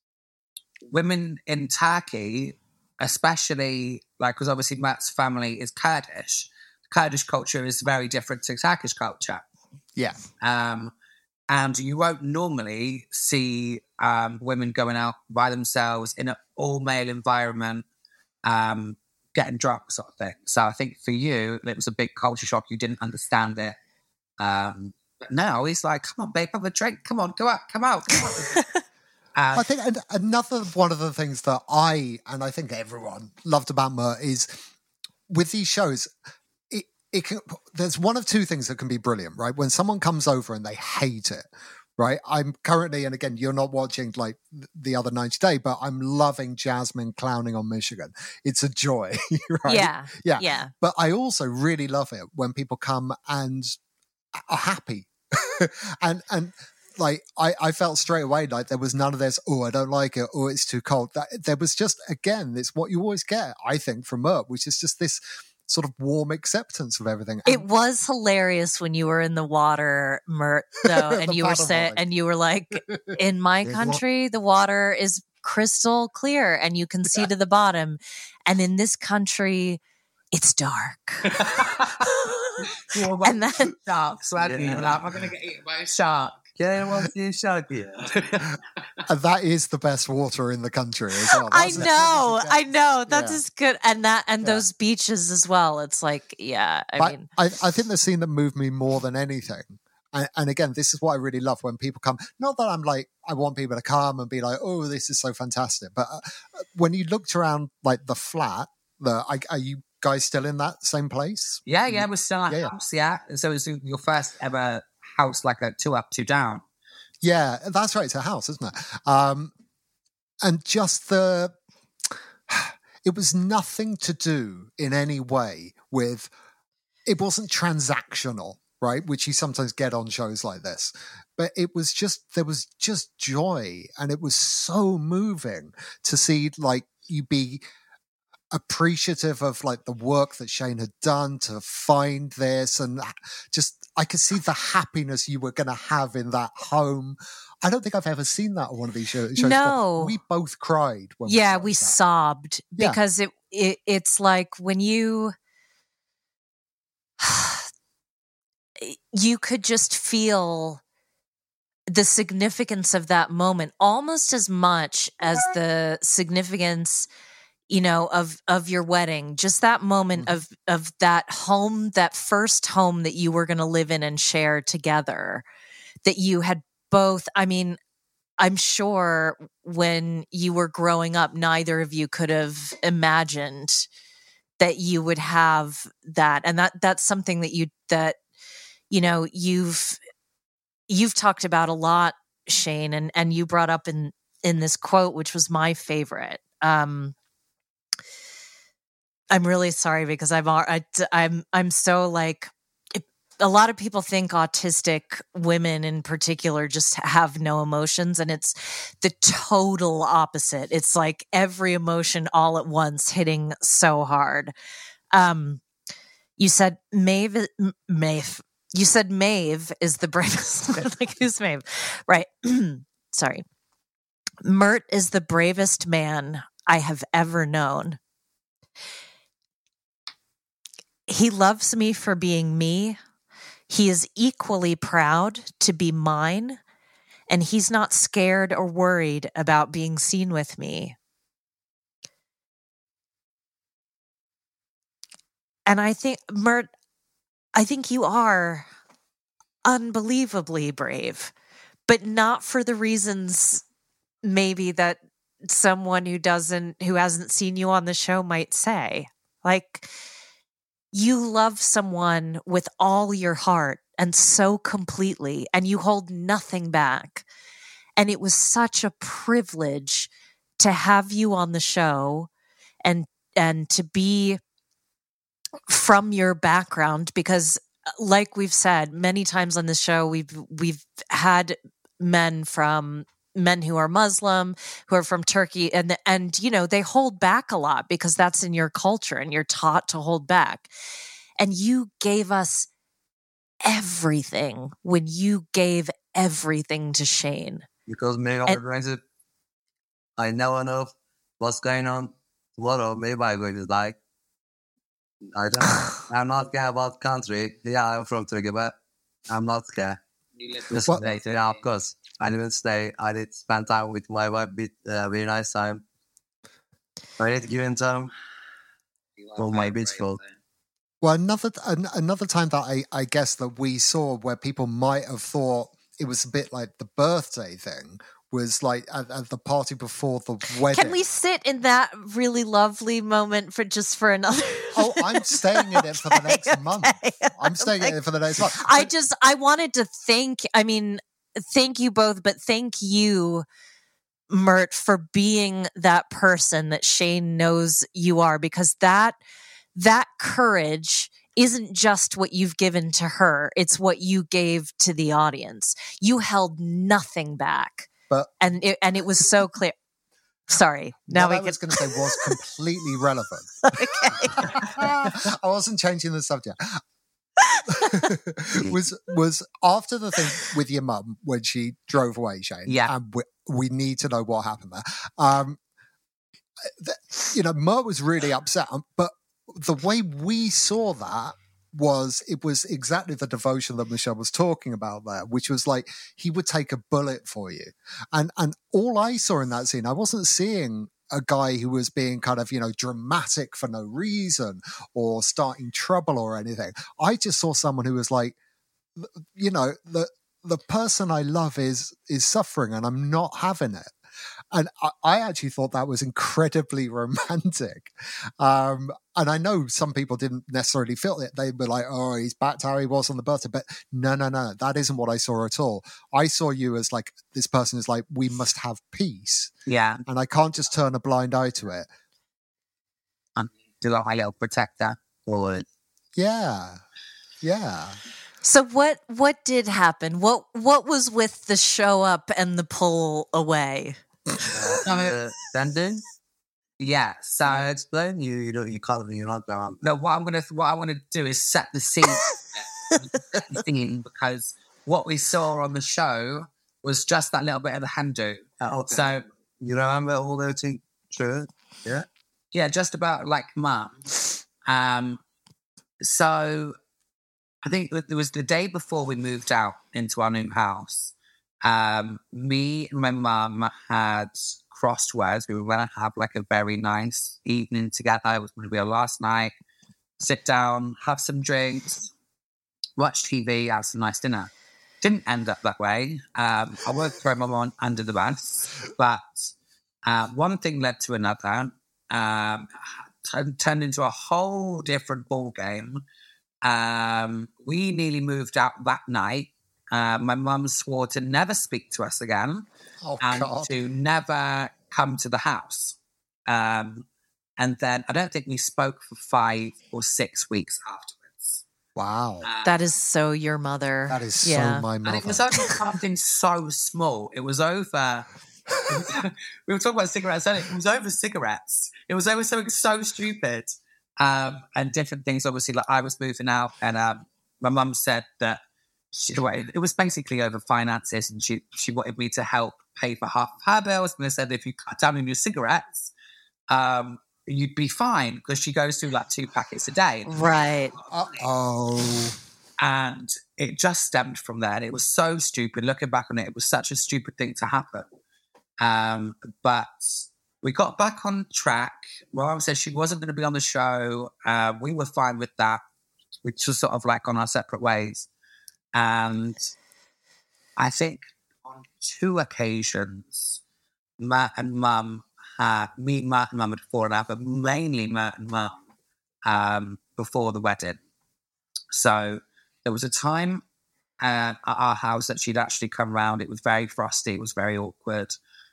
women in Turkey, especially, like, because obviously Matt's family is Kurdish. Kurdish culture is very different to Turkish culture. Yeah. Um, and you won't normally see um, women going out by themselves in an all-male environment, um, getting drunk sort of thing. So I think for you, it was a big culture shock. You didn't understand it. Um, but now he's like, come on, babe, have a drink. Come on, go out, come out. Come out. Um, I think an- another one of the things that I, and I think everyone loved about Mert is with these shows, it, it can, there's one of two things that can be brilliant, right? When someone comes over and they hate it, right? I'm currently, and again, you're not watching like the other ninety day, but I'm loving Jasmine clowning on Michigan. It's a joy, right? Yeah. Yeah. Yeah. But I also really love it when people come and are happy. and, and, like I, I felt straight away like there was none of this, oh, I don't like it, oh, it's too cold. That there was just, again, it's what you always get, I think, from Mert, which is just this sort of warm acceptance of everything. It was hilarious when you were in the water, Mert, though, and The you were paddle saying, boy. and you were like, in my country, the water is crystal clear and you can see to the bottom. And in this country, it's dark. well, And then- sharks, so I didn't even laugh. I'm going to get eaten by a shark. Can anyone see a shark here? And that is the best water in the country as well. I That's as know, good as I it gets. know. That's Yeah. as good. And that, and Yeah. those beaches as well. It's like, yeah, I But mean, I, I think the scene that moved me more than anything, and, and again, this is what I really love when people come. Not that I'm like, I want people to come and be like, oh, this is so fantastic. But uh, when you looked around like the flat, the I, are you guys still in that same place? Yeah, yeah, we're still at Yeah, yeah. house, yeah. So it was your first ever house, like a two up, two down. Yeah, that's right. It's a house, isn't it? Um, and just the, it was nothing to do in any way with, it wasn't transactional, right? Which you sometimes get on shows like this. But it was just, there was just joy. And it was so moving to see like you be appreciative of like the work that Shane had done to find this, and just I could see the happiness you were going to have in that home. I don't think I've ever seen that on one of these show- shows. No. before. We both cried. When yeah, we, we watched that. sobbed Yeah. because it, it, it's like when you, you could just feel the significance of that moment almost as much as the significance, you know, of, of your wedding, just that moment Mm-hmm. of, of that home, that first home that you were going to live in and share together, that you had both, I mean, I'm sure when you were growing up, neither of you could have imagined that you would have that. And that, that's something that you, that, you know, you've, you've talked about a lot, Shane, and, and you brought up in, in this quote, which was my favorite. Um, I'm really sorry because I'm, I, I'm, I'm so like, it, a lot of people think autistic women in particular just have no emotions, and it's the total opposite. It's like every emotion all at once hitting so hard. Um, you said Maeve, Maeve, You said Maeve is the bravest. Like, who's Maeve? Right. Sorry. Mert is the bravest man I have ever known. He loves me for being me. He is equally proud to be mine, and he's not scared or worried about being seen with me. And I think, Mert, I think you are unbelievably brave, but not for the reasons maybe that someone who doesn't, who hasn't seen you on the show might say. Like, you love someone with all your heart and so completely, and you hold nothing back. And it was such a privilege to have you on the show and and to be from your background, because like we've said many times on the show, we've we've had men from men who are Muslim, who are from Turkey, and and you know, they hold back a lot because that's in your culture and you're taught to hold back. And you gave us everything when you gave everything to Shane. Because maybe and, I never know what's going on tomorrow. Maybe I'm going to die. I don't know. I'm not scared about country. Yeah, I'm from Turkey, but I'm not scared. Just well, stay. Yeah, of course. I didn't stay. I did spend time with my wife. Uh, very nice time. I did give in time for my beautiful. Well, another another time that I, I guess that we saw where people might have thought it was a bit like the birthday thing was like at, at the party before the wedding. Can we sit in that really lovely moment for just for another? Oh, I'm staying in it for the next okay, month. I'm staying like, in it for the next month. I just, I wanted to thank, I mean, thank you both, but thank you, Mert, for being that person that Shane knows you are, because that, that courage isn't just what you've given to her. It's what you gave to the audience. You held nothing back. But, and it, and it was so clear. Sorry. Now what we I was going to say was completely relevant. I wasn't changing the subject. was was after the thing with your mum when she drove away, Shane? Yeah. And we, we need to know what happened there. Um, the, you know, Mert was really upset, but the way we saw that was it was exactly the devotion that Michelle was talking about there, which was like he would take a bullet for you. And and all I saw in that scene, I wasn't seeing a guy who was being kind of, you know, dramatic for no reason or starting trouble or anything. I just saw someone who was like, you know, the the person I love is is suffering and I'm not having it. And I, I actually thought that was incredibly romantic. Um, and I know some people didn't necessarily feel it. They were like, oh, he's back to how he was on the birthday. But no, no, no, that isn't what I saw at all. I saw you as like, this person is like, we must have peace. Yeah. And I can't just turn a blind eye to it. And do like my little protector. Or... Yeah. Yeah. So what what did happen? What what was with the show up and the pull away? Uh, sending? Yeah. So I explain you. You don't. You can't. You're not going. No. What I'm gonna. What I want to do is set the scene. the scene because what we saw on the show was just that little bit of the hand do. Uh, okay. So you remember all those things? True. Yeah. Yeah. Just about like mum. Um. So I think it was the day before we moved out into our new house. Um, me and my mum had crossed words. We were going to have like a very nice evening together. It was going to be our last night. Sit down, have some drinks, watch T V, have some nice dinner. Didn't end up that way. Um, I won't throw my mum under the bus, but uh, one thing led to another. Um, t- turned into a whole different ball game. Um, we nearly moved out that night. Uh, my mum swore to never speak to us again oh, and God. to never come to the house. Um, and then I don't think we spoke for five or six weeks afterwards. Wow. Um, that is so your mother. That is yeah. so my mother. And it was only something so small. It was over... we were talking about cigarettes earlier. It was over cigarettes. It was over something so stupid. Um, and different things, obviously, like I was moving out and... Um, my mum said that she, it was basically over finances, and she, she wanted me to help pay for half of her bills. And they said, if you cut down on your cigarettes, um, you'd be fine, because she goes through like two packets a day. Right. Oh. And it just stemmed from there. And it was so stupid. Looking back on it, it was such a stupid thing to happen. Um, but we got back on track. My mum said she wasn't going to be on the show. Uh, we were fine with that. We just sort of like on our separate ways. And I think on two occasions, Matt and Mum had, me, Matt and Mum had fallen out, but mainly Matt and Mum um, before the wedding. So there was a time uh, at our house that she'd actually come round. It was very frosty. It was very awkward.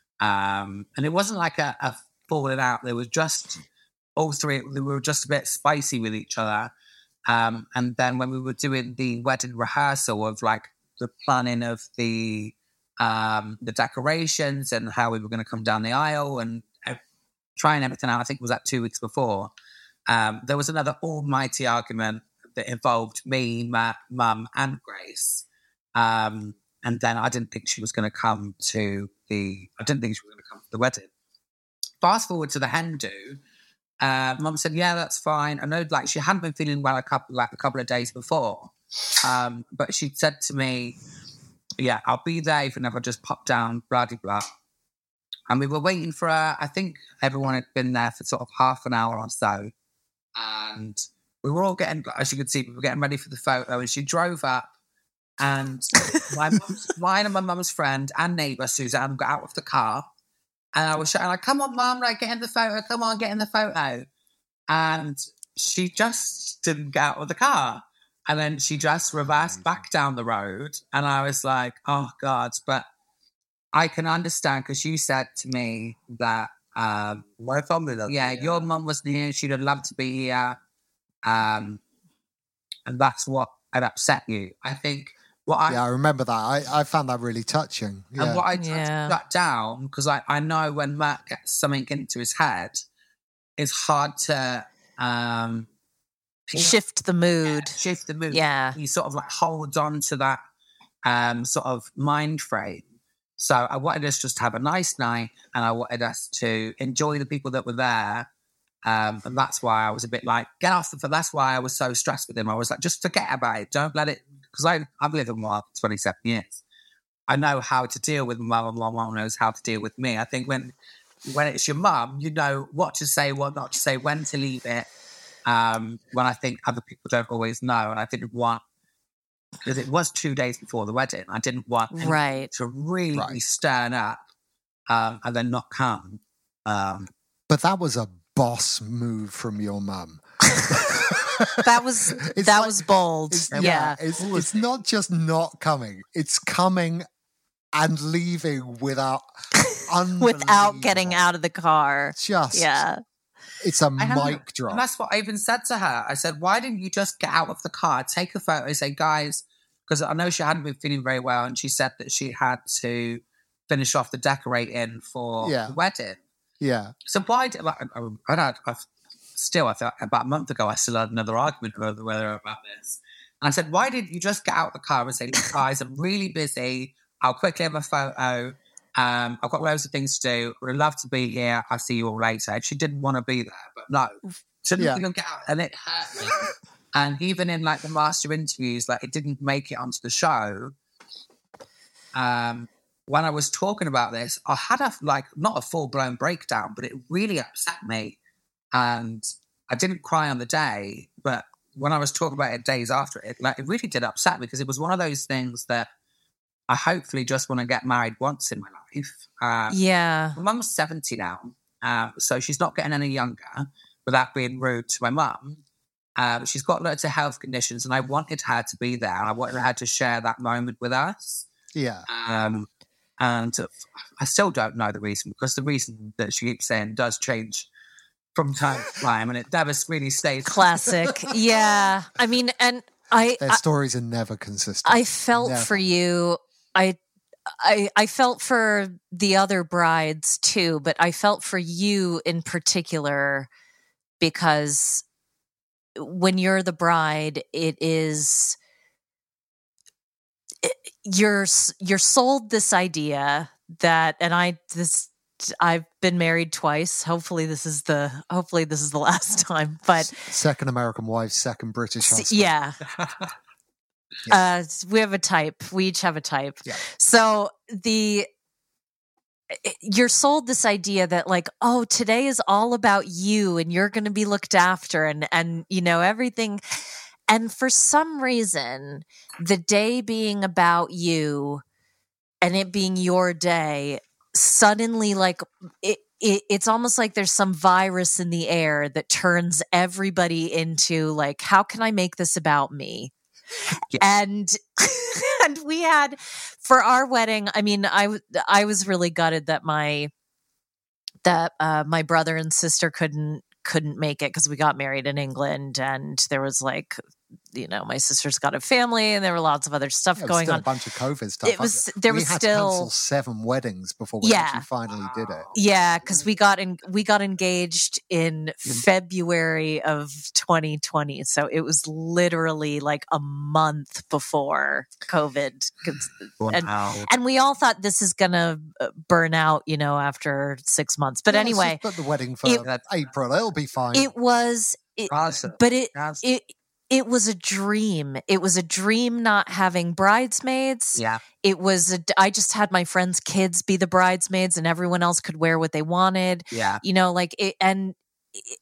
Um, and it wasn't like a, a falling out. There was just, all three, we were just a bit spicy with each other. Um, and then when we were doing the wedding rehearsal of like the planning of the um, the decorations and how we were going to come down the aisle and uh, trying everything out, I think it was like two weeks before, um, there was another almighty argument that involved me, Matt, Mum, and Grace. Um, and then I didn't think she was going to come to the, I didn't think she was going to come to the wedding. Fast forward to the hen do. Uh, Mum said, yeah, that's fine. I know, like, she hadn't been feeling well a couple, like, a couple of days before. Um, but she said to me, yeah, I'll be there even if I just pop down, blah, blah, blah. And we were waiting for her. I think everyone had been there for sort of half an hour or so. And we were all getting, as you could see, we were getting ready for the photo. And she drove up. And my mum's, mine and my mum's friend and neighbour, Suzanne, got out of the car. And I was shouting, like, come on, Mum, like, get in the photo. Come on, get in the photo. And she just didn't get out of the car. And then she just reversed back down the road. And I was like, oh, God. But I can understand, because you said to me that, um, my family, does, yeah, yeah, your mum was here. She'd have loved to be here. Um, and that's what had upset you. I think what I... Yeah, I remember that. I, I found that really touching. Yeah. And what I tried Yeah. to shut down, because I, I know when Matt gets something into his head, it's hard to... Um, Shift the mood. Yeah, shift the mood. Yeah. He sort of like holds on to that um, sort of mind frame. So I wanted us just to have a nice night, and I wanted us to enjoy the people that were there. Um, and that's why I was a bit like, get off the phone. That's why I was so stressed with him. I was like, just forget about it. Don't let it, because I've lived with my mum for twenty-seven years. I know how to deal with my mum, and my mum knows how to deal with me. I think when when it's your mum, you know what to say, what not to say, when to leave it. Um, when I think other people don't always know, and I didn't want, because it was two days before the wedding, I didn't want Right. to really Right. be stern up um, and then not come. Um, But that was a boss move from your mum. That was It's that like- was bold. It's, Yeah. It's, it's not just not coming. It's coming and leaving without Without getting unbelievable- out of the car. Just Yeah. It's a I know. mic drop. And that's what I even said to her. I said, why didn't you just get out of the car, take a photo, say, guys, because I know she hadn't been feeling very well, and she said that she had to finish off the decorating for Yeah. the wedding. Yeah. So why did, like, I, I, I, I still, I thought about a month ago, I still had another argument with her about this. And I said, why didn't you just get out of the car and say, look, guys, I'm really busy. I'll quickly have a photo. Um, I've got loads of things to do. Would love to be here. I'll see you all later. And she didn't want to be there, but no. She didn't Yeah. even get out, and it hurt me. And even in like the master interviews, like it didn't make it onto the show. Um, when I was talking about this, I had a like not a full blown breakdown, but it really upset me. And I didn't cry on the day, but when I was talking about it days after it, like it really did upset me, because it was one of those things that I hopefully just want to get married once in my life. Uh, Yeah. My mum's seventy now, uh, so she's not getting any younger, without being rude to my mum. Uh, she's got lots of health conditions, and I wanted her to be there, and I wanted her to share that moment with us. Yeah. Um, and I still don't know the reason, because the reason that she keeps saying does change from time to time, and it never really stays. Classic. Yeah. I mean, and I Their I, stories are never consistent. I felt Never. for you. I I I felt for the other brides too, but I felt for you in particular, because when you're the bride, it is you're you're sold this idea that, and I this I've been married twice. Hopefully this is the hopefully this is the last time. But second American wife, second British husband. Yeah. yeah. Uh, we have a type. We each have a type. Yeah. So the you're sold this idea that like, oh, today is all about you and you're going to be looked after and and you know everything. And for some reason, the day being about you and it being your day, suddenly like it, it it's almost like there's some virus in the air that turns everybody into like, how can I make this about me? Yeah. And and we had for our wedding, I mean, I I was really gutted that my that uh, my brother and sister couldn't couldn't make it because we got married in England and there was like, you know, my sister's got a family and there were lots of other stuff yeah, going still on. A bunch of COVID stuff. It was there we was had still to cancel seven weddings before we yeah. actually finally did it. Yeah, because we got in, we got engaged in February of twenty twenty, so it was literally like a month before COVID. Wow. And, and we all thought this is gonna burn out, you know, after six months. But yeah, anyway, let's just put the wedding for it, April. It'll be fine. It was, it, awesome. but it awesome. it. It was a dream. It was a dream not having bridesmaids. Yeah. It was, a, I just had my friends' kids be the bridesmaids and everyone else could wear what they wanted. Yeah. You know, like it, and it,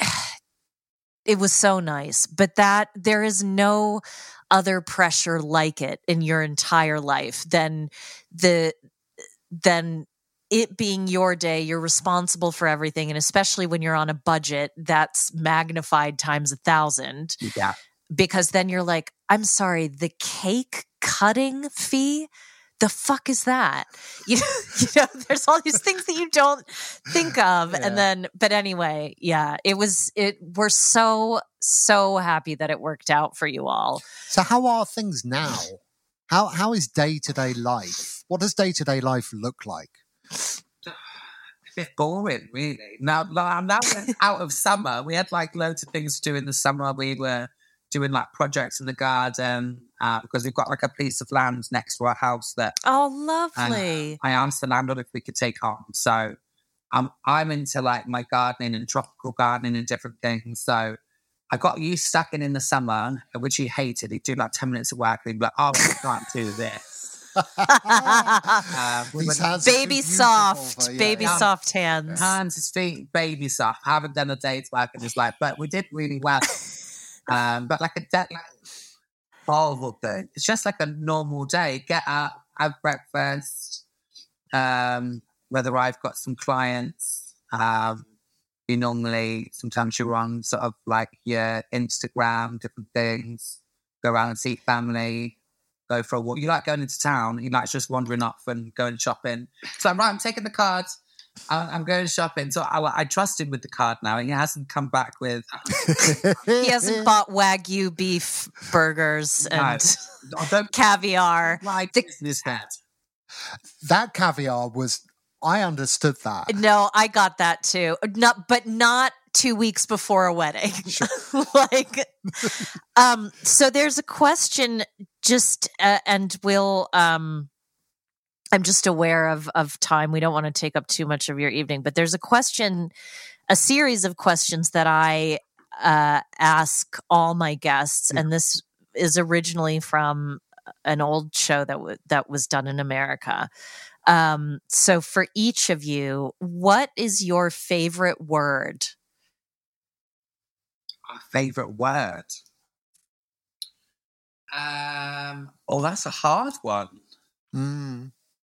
it was so nice. But that, there is no other pressure like it in your entire life than the, than it being your day. You're responsible for everything. And especially when you're on a budget, that's magnified times a thousand. Yeah. Because then you're like, I'm sorry, the cake cutting fee? The fuck is that? You know, you know, there's all these things that you don't think of. Yeah. And then, but anyway, yeah, it was, it, we're so, so happy that it worked out for you all. So how are things now? How, how is day-to-day life? What does day-to-day life look like? A bit boring, really. Now, now we're out of summer. We had like loads of things to do in the summer. We were doing like projects in the garden uh, because we've got like a piece of land next to our house that. Oh, lovely! I asked the landlord if we could take on. So um, I'm into like my gardening and tropical gardening and different things. So I got used stacking in the summer, which he hated. He'd do like ten minutes of work and he'd be like, "Oh, I can't do this." uh, baby soft, for, yeah. baby yeah. soft hands, hands, his feet, baby soft. I haven't done a day's work and just like, but we did really well. um, but like a de- like, horrible thing. It's just like a normal day. Get up, have breakfast. Um, whether I've got some clients, um, you normally sometimes you're on sort of like your Instagram, different things. Go around and see family. Go for a walk. You like going into town. You like just wandering off and going shopping. So I'm right. I'm taking the card. I'm going shopping. So I, I trust him with the card now. And he hasn't come back with. He hasn't bought Wagyu beef burgers and no, don't, caviar. Like the, this head. That caviar was. I understood that. No, I got that too. Not, but not two weeks before a wedding. Sure. like, um. So there's a question. Just uh, and we'll. Um, I'm just aware of of time. We don't want to take up too much of your evening, but there's a question, a series of questions that I uh, ask all my guests, yeah. and this is originally from an old show that w- that was done in America. Um, so for each of you, what is your favorite word? Our favorite word. Um, oh, that's a hard one. Mm.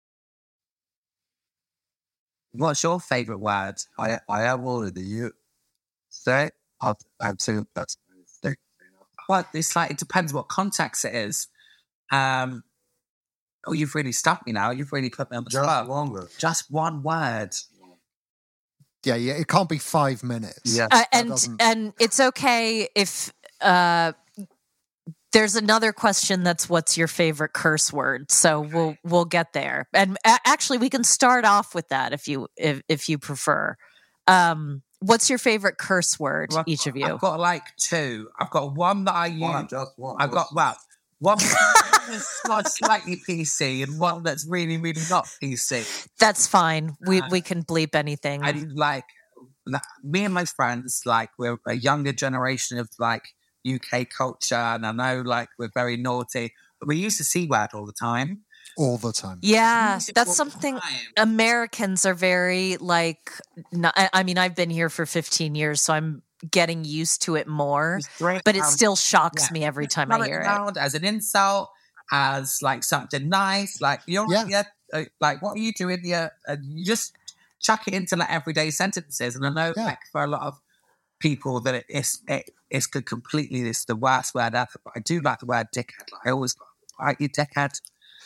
What's your favorite word? I I have already you say I've I've seen that. Well, it's like it depends what context it is. Um, oh, you've really stumped me now. You've really put me on the Just spot. one word. Just one word. Yeah, yeah. It can't be five minutes. Yeah, uh, and and it's okay if. Uh, There's another question that's what's your favorite curse word? So okay. we'll we'll get there. And a- actually we can start off with that if you if, if you prefer. Um, what's your favorite curse word, well, each of you? I've got like two. I've got one that I use. One, just one. I've got well, one that's not slightly P C and one that's really, really not P C. That's fine. We Uh, we can bleep anything. I like, like me and my friends, like we're a younger generation of like U K culture, and I know like we're very naughty, but we use the C word all the time. All the time. Yeah, Use it that's all the something time. Americans are very like. Not, I I mean, I've been here for fifteen years, so I'm getting used to it more. Just throw it But it around. still shocks Yeah. me every time Throw I hear it. around as an insult, as like something nice, like you're Yeah. yeah, uh, like what are you doing here? And you just chuck it into like everyday sentences. And I know Yeah. like for a lot of people that it, it's it, it's good completely it's the worst word ever. But I do like the word dickhead. Like, I always like you dickhead.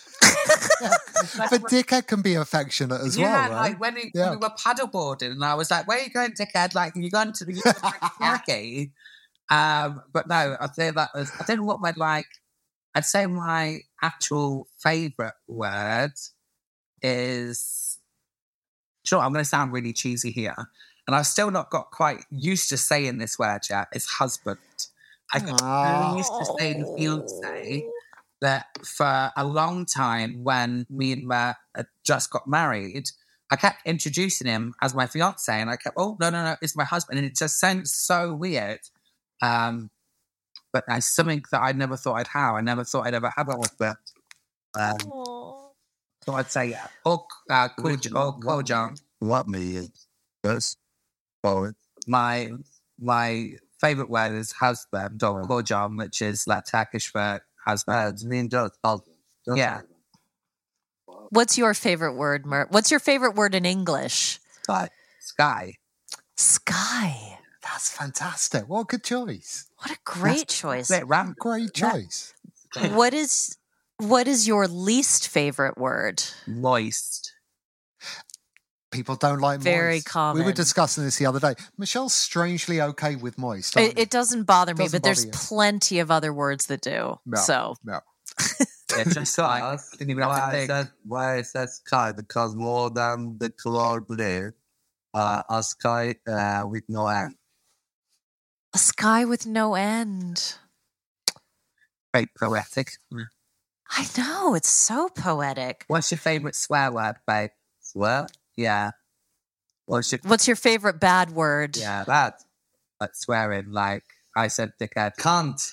But dickhead can be affectionate as yeah, well, right? like when, we- Yeah. when we were paddleboarding, and I was like, "Where are you going, dickhead? Like you're going to the Yankee." Um, but no, I'd say that was, I don't know what my like. I'd say my actual favorite word is. Sure, I'm going to sound really cheesy here, and I've still not got quite used to saying this word yet. It's husband. I got really used to saying fiance. That for a long time, when me and Ma had just got married, I kept introducing him as my fiance, and I kept, oh no, no, no, it's my husband, and it just sounds so weird. Um, but it's something that I never thought I'd have. I never thought I'd ever have a husband. Um, so I'd say yeah, or uh, Kuj- or Kojang. What me is first forward. My my favorite word is husband or Kojang, which is like Turkish for husband. Uh, mean just husband. Just Yeah. husband. What's your favorite word, Mert? What's your favorite word in English? Sky. Sky. Sky. That's fantastic. What a good choice. What a great choice. Bit random. Great Yeah. choice. What is what is your least favorite word? Moist. People don't like Very moist. We were common. discussing this the other day. Michelle's strangely okay with moist. aren't It, you? it doesn't bother me, Doesn't but there's bother you. plenty of other words that do. No, So no. Yeah, just like, Because didn't even have why to I think. said why I said sky because more than the color blue, uh, a sky uh, with no end. a sky with no end. Very poetic. I know, it's so poetic. What's your favourite swear word, babe? Swear, Yeah. What's your What's your favorite bad word? yeah? bad, Like swearing, like I said, dickhead. cunt.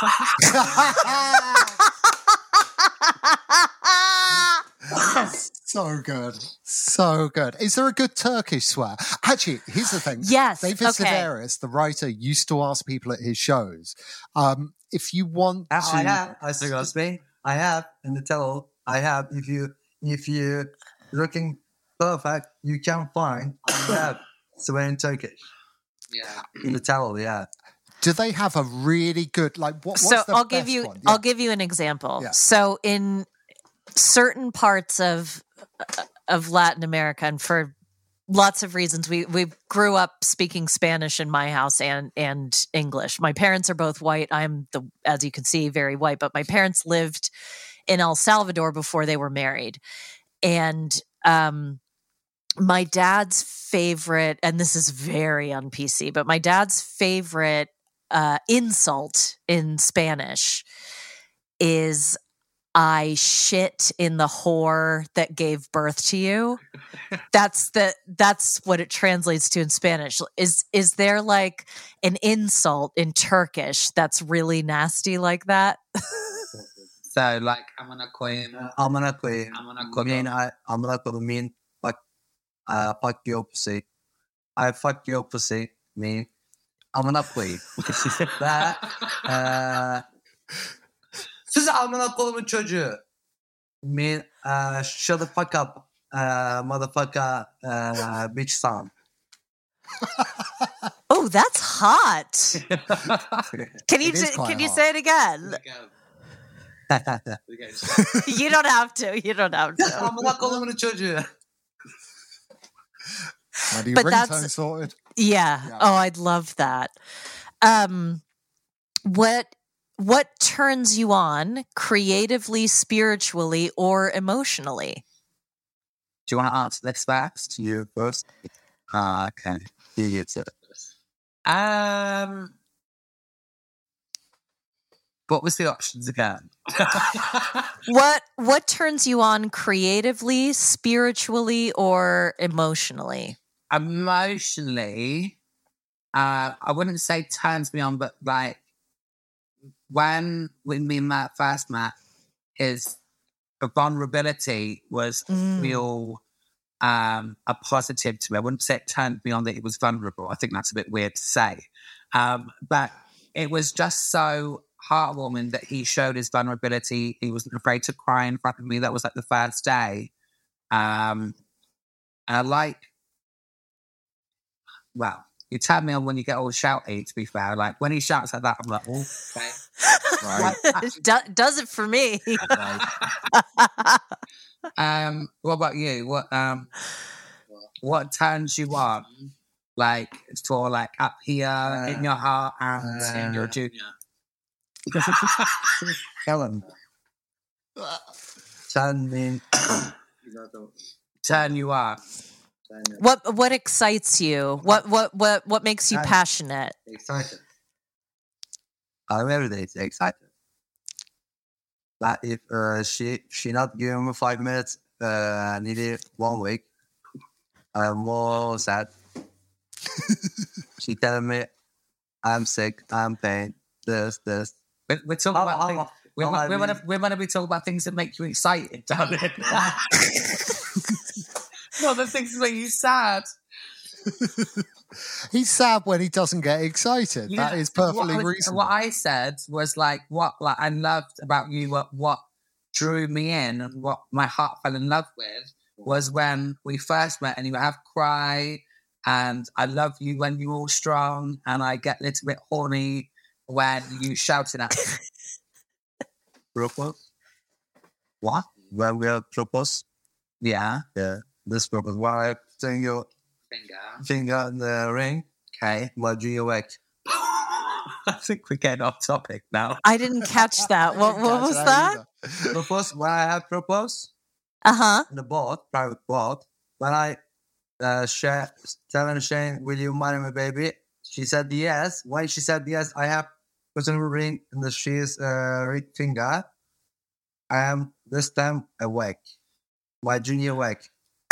So good. So good. Is there a good Turkish swear? Actually, here's the thing. Yes, David okay. Sedaris, the writer, used to ask people at his shows, um, if you want to... I have. I still got me. I have in the towel. I have. If you if you looking perfect, you can find. I have swear in Turkish. Yeah. In the towel, yeah. Do they have a really good, like, what, what's so the I'll give best you one? Yeah. I'll give you an example. Yeah. So in certain parts of of Latin America, and for lots of reasons, we we grew up speaking Spanish in my house and and English. My parents are both white. I'm the as you can see very white, but my parents lived in El Salvador before they were married, and um. My dad's favorite, and this is very un-P C, but my dad's favorite uh, insult in Spanish is "I shit in the whore that gave birth to you." That's the that's what it translates to in Spanish. Is is there like an insult in Turkish that's really nasty like that? So like I'm gonna koyayım. I'm gonna play. I'm gonna I mean, I I'm gonna put mean fuck. Uh, fuck your pussy. I fuck your pussy. Me. I'm gonna play. That. Uh, siz amına kolumun çocuğu. Me. Uh, shut the fuck up. Uh, motherfucker. Uh, bitch son. Oh, that's hot. Can you It is t- quite can you hot. say it again? You don't have to. You don't have to. Amına kolumun çocuğu. Are your But ringtone that's- sorted? Yeah. Yeah. Oh, I'd love that. Um, what what turns you on creatively, spiritually, or emotionally? Do you want to answer this first? You first. Ah, okay. You get it. Um, What was the options again? What what turns you on creatively, spiritually, or emotionally? Emotionally, uh, I wouldn't say turns me on, but like when when me and Matt first met, his vulnerability was Mm. real um, a positive to me. I wouldn't say it turned me on that he was vulnerable. I think that's a bit weird to say. Um, but it was just so heartwarming that he showed his vulnerability. He wasn't afraid to cry in front of me. That was like the first day. Um, and I like, well, you turn me on when you get all shouty, to be fair. Like when he shouts like that, I'm like, oh, okay. Right. Do- does it for me. um, what about you? What um, what turns you on? Like for like up here Uh, in your heart and uh, in your junior. Helen. Turn me. Turn you on. What what excites you? What what what what makes you I'm passionate? Excited. I'm every day excited. But if uh, she she not giving me five minutes, uh, needed one week, I'm more sad. She telling me I'm sick, I'm pain, this, this. We're, we're talking Oh, about oh, things. oh, We're, oh, we're, I we're, gonna, mean- we're gonna be talking about things that make you excited, darling. Not the things that make you sad. He's sad when he doesn't get excited. You that know, is perfectly what I was- reasonable. What I said was like what like I loved about you, what what drew me in, and what my heart fell in love with was when we first met, and you have cry, and I love you when you're all strong, and I get a little bit horny when you shouting at me. Propose? What? When we are propose? Yeah. Yeah. This propose. While I putting your Finger. finger in the ring, Okay. my junior wake. I think we're getting off topic now. I didn't catch that. What what was that? Propose, when I have propose Uh huh. in the board, private board, when I uh, share, telling Shane, will you marry me, baby? She said yes. When she said yes, I have put a ring in the she's uh, ring finger. I am this time awake. My junior wake.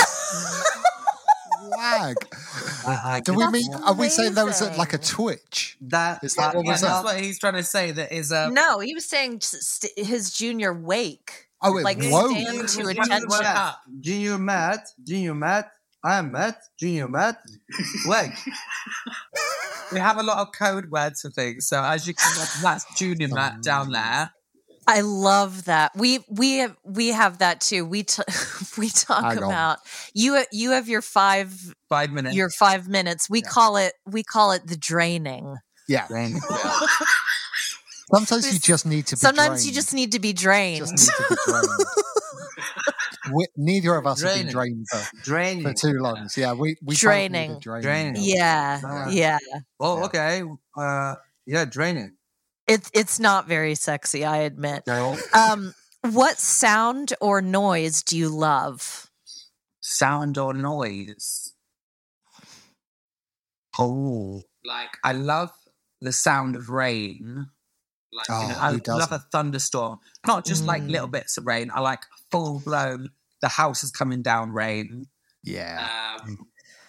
Wag. I, I Do we can- mean? Are we saying there was a, amazing. like a twitch? that? Is that what Yeah, was that's that? what he's trying to say. That is uh, No, he was saying st- his junior wake. Oh, it Like woke. stand to Junior attention. Matt, Junior Matt, Junior Matt, I am Matt, Junior Matt, wake. we have a lot of code words for things. So as you can imagine, that's Junior Matt down there. I love that. We we have we have that too. We t- we talk Hang on. about you. You have your five Five minutes. your five minutes. We call it we call it the draining. Yeah. Rain. Sometimes you just need to be Sometimes you drained. just need to be drained. Just need to be drained. we, neither of us have been Draining. drained for, for Draining. too long. So yeah, we, we both Draining. needed draining. Draining. yeah, Ah. yeah. Oh, Yeah. okay. Uh, yeah, draining. It's it's not very sexy, I admit. Okay. Um, what sound or noise do you love? Sound or noise. Oh, Like I love the sound of rain. Like Oh, you know, who I love doesn't? a thunderstorm. Not just like little Mm. bits of rain. I like full blown. The house is coming down rain. Yeah. Um,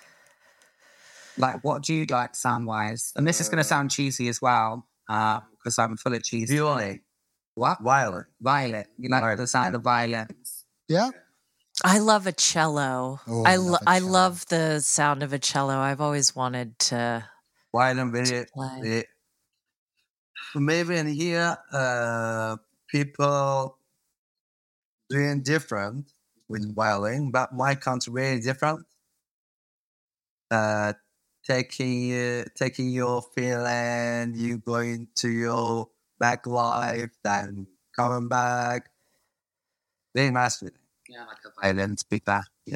like what do you like sound wise? And this is going to sound cheesy as well, because I'm full of cheese. violet, What? violet. Violet. You like Violet. the sound of violins? Yeah. I love a cello. Oh, I I lo- love a I cello. love the sound of a cello. I've always wanted to. Violin, very, play. very- maybe in here, uh, people doing different with violin, but my country very different. Uh, taking uh, taking your feeling, you going to your back life, then coming back. Very nice feeling. Yeah, like a Violin, speak that. Yeah.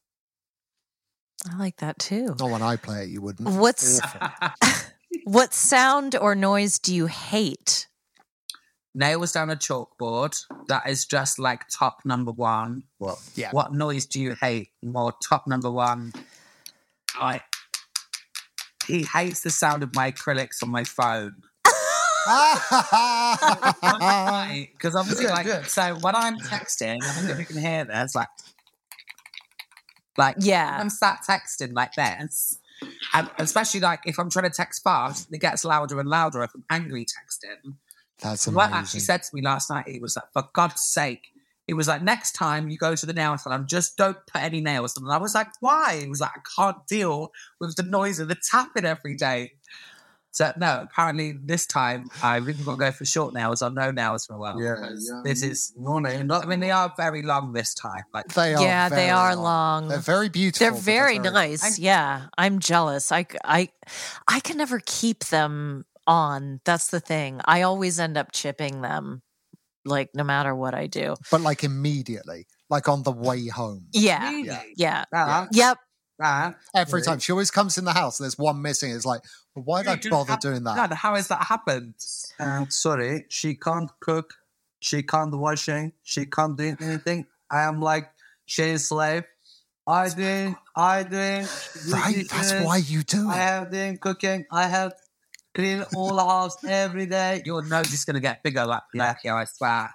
I like that too. Not when I play it, you wouldn't. What's Awful. what sound or noise do you hate? Nails down a chalkboard. That is just like top number one. Well, Yeah. What noise do you hate more? Top number one. I. He hates the sound of my acrylics on my phone. Because obviously, like, yeah. so when I'm texting, I don't know if you can hear this, like, like, Yeah. I'm sat texting like this, and especially like if I'm trying to text fast, it gets louder and louder if I'm angry texting. That's What amazing. actually said to me last night, he was like, for God's sake, he was like, next time you go to the nail salon, just don't put any nails on. And I was like, why? He was like, I can't deal with the noise of the tapping every day. So, no, apparently this time I've even got to go for short nails or no nails for a while. Yeah, because yeah. This is, No name. I mean, they are very long this time. Like, They are Yeah, they very are long. They're very beautiful. They're but very nice. Yeah, I'm jealous. I, c- I, I can never keep them on. That's the thing. I always end up chipping them, like no matter what I do. But like immediately, like on the way home. Yeah, really? Yeah. yeah, Ah, yep. ah. Every Really? time. She always comes in the house and there's one missing. It's like, well, why'd I Dude, bother how- doing that? God, how has that happened? Uh, sorry, she can't cook, she can't washing, she can't do anything. I am like she's slave. I doing, I doing. Right? That's why you do I it. have doing cooking. I have clean all the house every day. Your nose is going to get bigger like Pinocchio, I swear.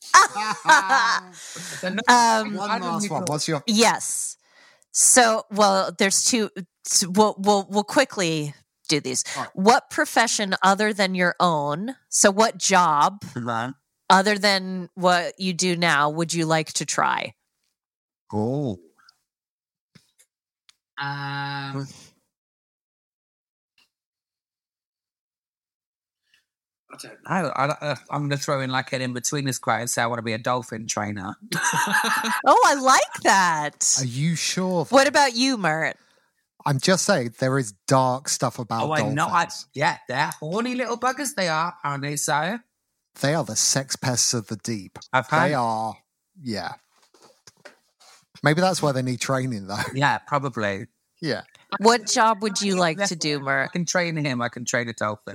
The nose- Um, One I don't last even- one. What's your... Yes. So, well, there's two. s- We'll we'll we'll quickly do these. All right. What profession other than your own? So, what job Man. other than what you do now would you like to try? Oh. Um, I don't know. I, don't- uh, I'm going to throw in like an in-betweeners quote and say I want to be a dolphin trainer. Oh, I like that. Are you sure? What about you, Mert? I'm just saying, there is dark stuff about Oh, I dolphins. know. I, yeah, they're horny little buggers. They are, apparently so. They are the sex pests of the deep. I've heard. They are, yeah. Maybe that's why they need training, though. Yeah, probably. Yeah. What job would you like to do, I Mert? can train him. I can train a dolphin.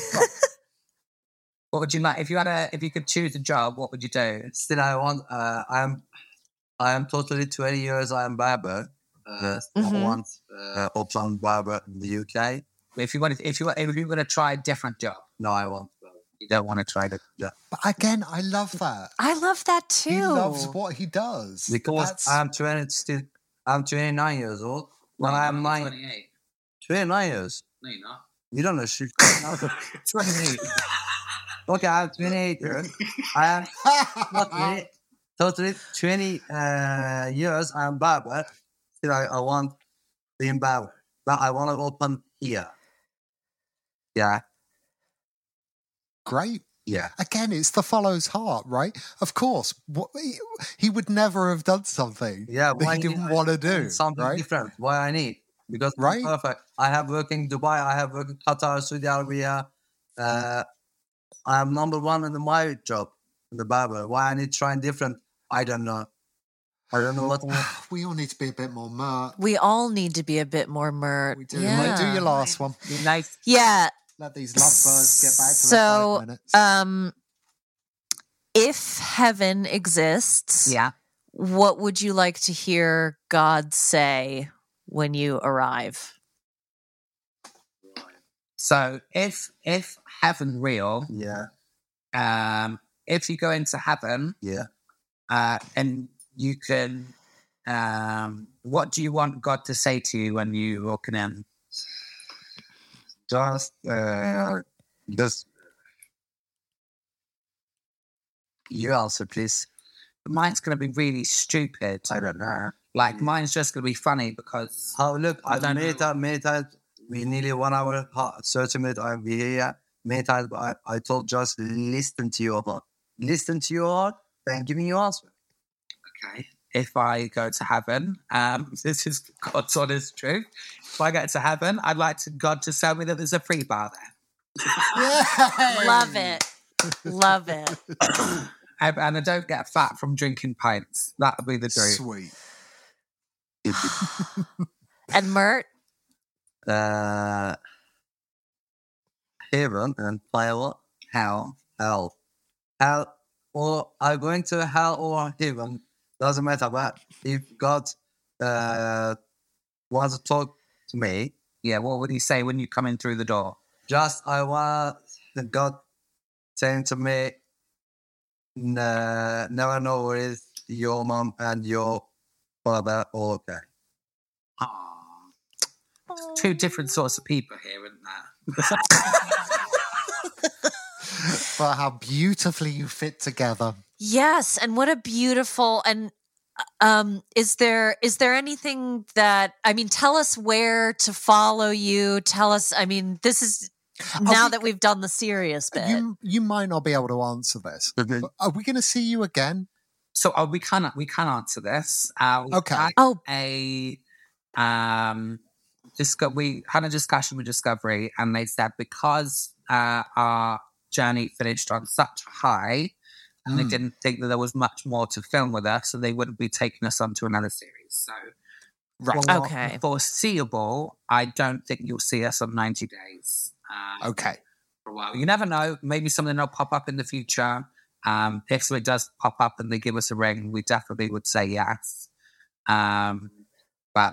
What would you like if you had a if you could choose a job? What would you do? Still, I want. Uh, I am. I am totally twenty years. I am barber. Uh, Mhm. I want uh, open barber in the U K. If you wanted, if you were, if you were going to try a different job, No, I want. you don't want to try the. Yeah. But again, I love that. I love that too. He loves what he does. Because That's- I'm twenty. Still, I'm twenty-nine years old. When I'm nine, twenty-eight. twenty-nine years. No, you're not. You don't know shit. twenty-eight. Okay, I'm twenty-eight years. I am not twenty, totally twenty uh, years. I'm barber. Still, I, I want being barber, but I want to open here. Yeah, Great. yeah. Again, it's the follows heart, right? Of course. What, he, he would never have done something Yeah, that why he didn't need- want to I do. need something right? different. Why I need because I'm Right? perfect. I have work in Dubai. I have work in Qatar, Saudi Arabia. Uh, I'm number one in my job, in the barber. Why I need trying different? I don't know. I don't know what. We all need to be a bit more Mert. We all need to be a bit more Mert. We do. Yeah. Do your last one. Nice. Yeah. Let these lovebirds get back to So, the five minutes. um, if heaven exists, Yeah. what would you like to hear God say when you arrive? So if if heaven real, Yeah, um, if you go into heaven, yeah. uh, and you can, um, what do you want God to say to you when you walk in? Just, uh, just. You answer, please. Mine's going to be really stupid. I don't know. Like mine's just going to be funny because How look? I I don't many know. times, many times. We nearly one hour, ha- thirty minutes. I'm here. Many times, but I, I told just listen to your heart. Listen to your heart and give me your answer. okay, if I go to heaven, um, this is God's honest truth. If I get to heaven, I'd like to God to tell me that there's a free bar there. Love it. Love it. And and I don't get fat from drinking pints. That would be the dream. Sweet. And Mert, Uh, heaven and hell, hell, hell, hell, or I'm going to hell or heaven. Doesn't matter. But if God uh wants to talk to me, Yeah, what would he say when you come in through the door? just I want God saying to me, nah, never know where is your mom and your father all okay. Aww. Two different sorts of people here, isn't there? But how beautifully you fit together. Yes, and what a beautiful and um is there is there anything that I mean tell us where to follow you. Tell us I mean this is now we, that we've done the serious bit. You you might not be able to answer this. Mm-hmm. But are we going to see you again? So uh, we can we can answer this. Uh, we okay. Had oh, a um, just we had a discussion with Discovery, and they said because uh, our journey finished on such a high, and mm. they didn't think that there was much more to film with us, so they wouldn't be taking us on to another series. So, right, for okay, foreseeable, I don't think you'll see us on ninety days. Um, okay, for a while, you never know. Maybe something will pop up in the future. Um, if something does pop up and they give us a ring, we definitely would say yes. Um, but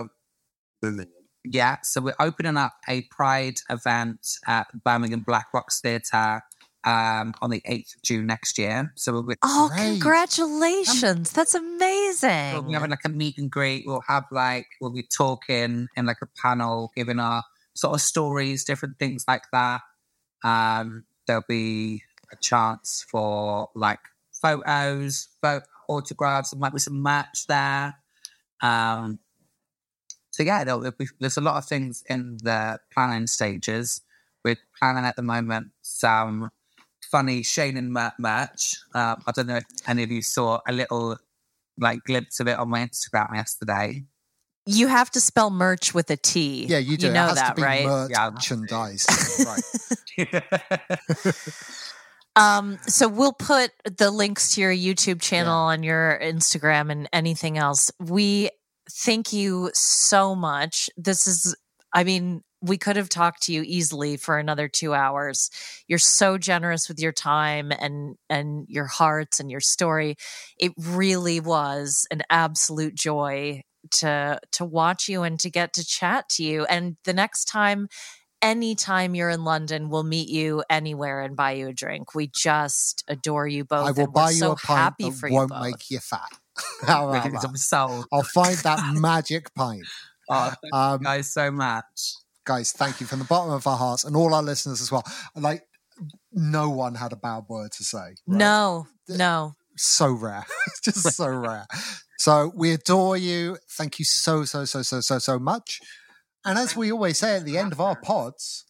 yeah, so we're opening up a Pride event at Birmingham Black Rocks Theatre um, on the eighth of June next year. So we'll be- oh, great. Congratulations! That's amazing. We'll be having like a meet and greet. We'll have like we'll be talking in like a panel, giving our sort of stories, different things like that. Um, there'll be a chance for like photos, photo autographs. There might be some merch there. Um, so yeah, there'll be, there's a lot of things in the planning stages. We're planning at the moment some funny Shane and Mert merch. Um, I don't know if any of you saw a little like glimpse of it on my Instagram yesterday. You have to spell merch with a T. Yeah, you do. You know it has that, to be right? merchandise. Yeah. Right. Um, so we'll put the links to your YouTube channel yeah. on your Instagram and anything else. We thank you so much. This is, I mean, we could have talked to you easily for another two hours. You're so generous with your time and, and your hearts and your story. It really was an absolute joy to, to watch you and to get to chat to you. And the next time, anytime you're in London, we'll meet you anywhere and buy you a drink. We just adore you both. I will and buy we're you so a pint happy that for won't you both. make you fat. How about that? So, I'll find that magic pint. Oh, thank um, you guys so much. Guys, thank you from the bottom of our hearts and all our listeners as well. Like, no one had a bad word to say. Right? No, no. So rare. It's just so rare. So we adore you. Thank you so, so, so, so, so, so much. And as we always say at the end of our pods,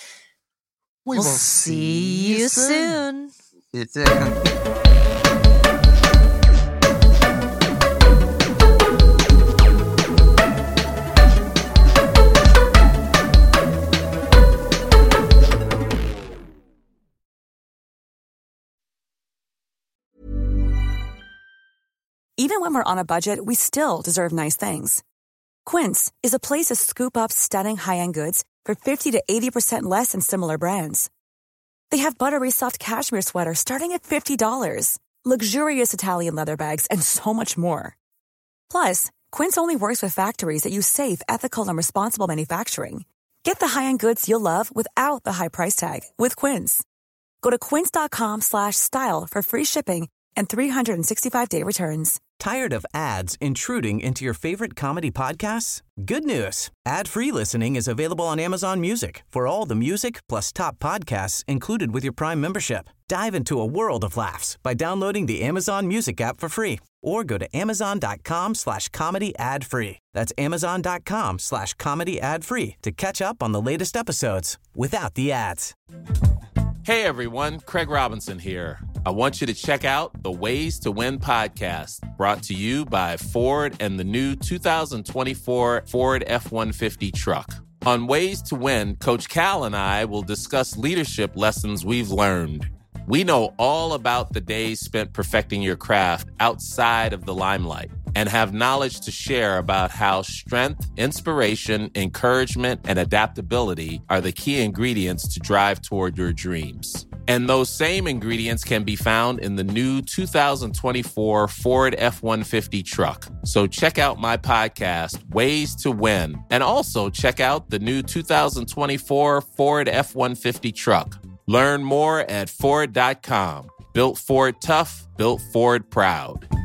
we we'll will see you soon. See you soon. Even when we're on a budget, we still deserve nice things. Quince is a place to scoop up stunning high-end goods for fifty to eighty percent less than similar brands. They have buttery soft cashmere sweaters starting at fifty dollars, luxurious Italian leather bags, and so much more. Plus, Quince only works with factories that use safe, ethical, and responsible manufacturing. Get the high-end goods you'll love without the high price tag with Quince. Go to quince.com slash style for free shipping and three sixty-five day returns. Tired of ads intruding into your favorite comedy podcasts? Good news. Ad-free listening is available on Amazon Music for all the music plus top podcasts included with your Prime membership. Dive into a world of laughs by downloading the Amazon Music app for free or go to amazon.com slash comedy ad free. That's amazon.com slash comedy ad free to catch up on the latest episodes without the ads. Hey everyone, Craig Robinson here. I want you to check out the Ways to Win podcast, brought to you by Ford and the new two thousand twenty-four Ford F one fifty truck. On Ways to Win, Coach Cal and I will discuss leadership lessons we've learned. We know all about the days spent perfecting your craft outside of the limelight and have knowledge to share about how strength, inspiration, encouragement, and adaptability are the key ingredients to drive toward your dreams. And those same ingredients can be found in the new two thousand twenty-four Ford F one fifty truck. So check out my podcast, Ways to Win, and also check out the new two thousand twenty-four Ford F one fifty truck. Learn more at Ford dot com. Built Ford tough, built Ford proud.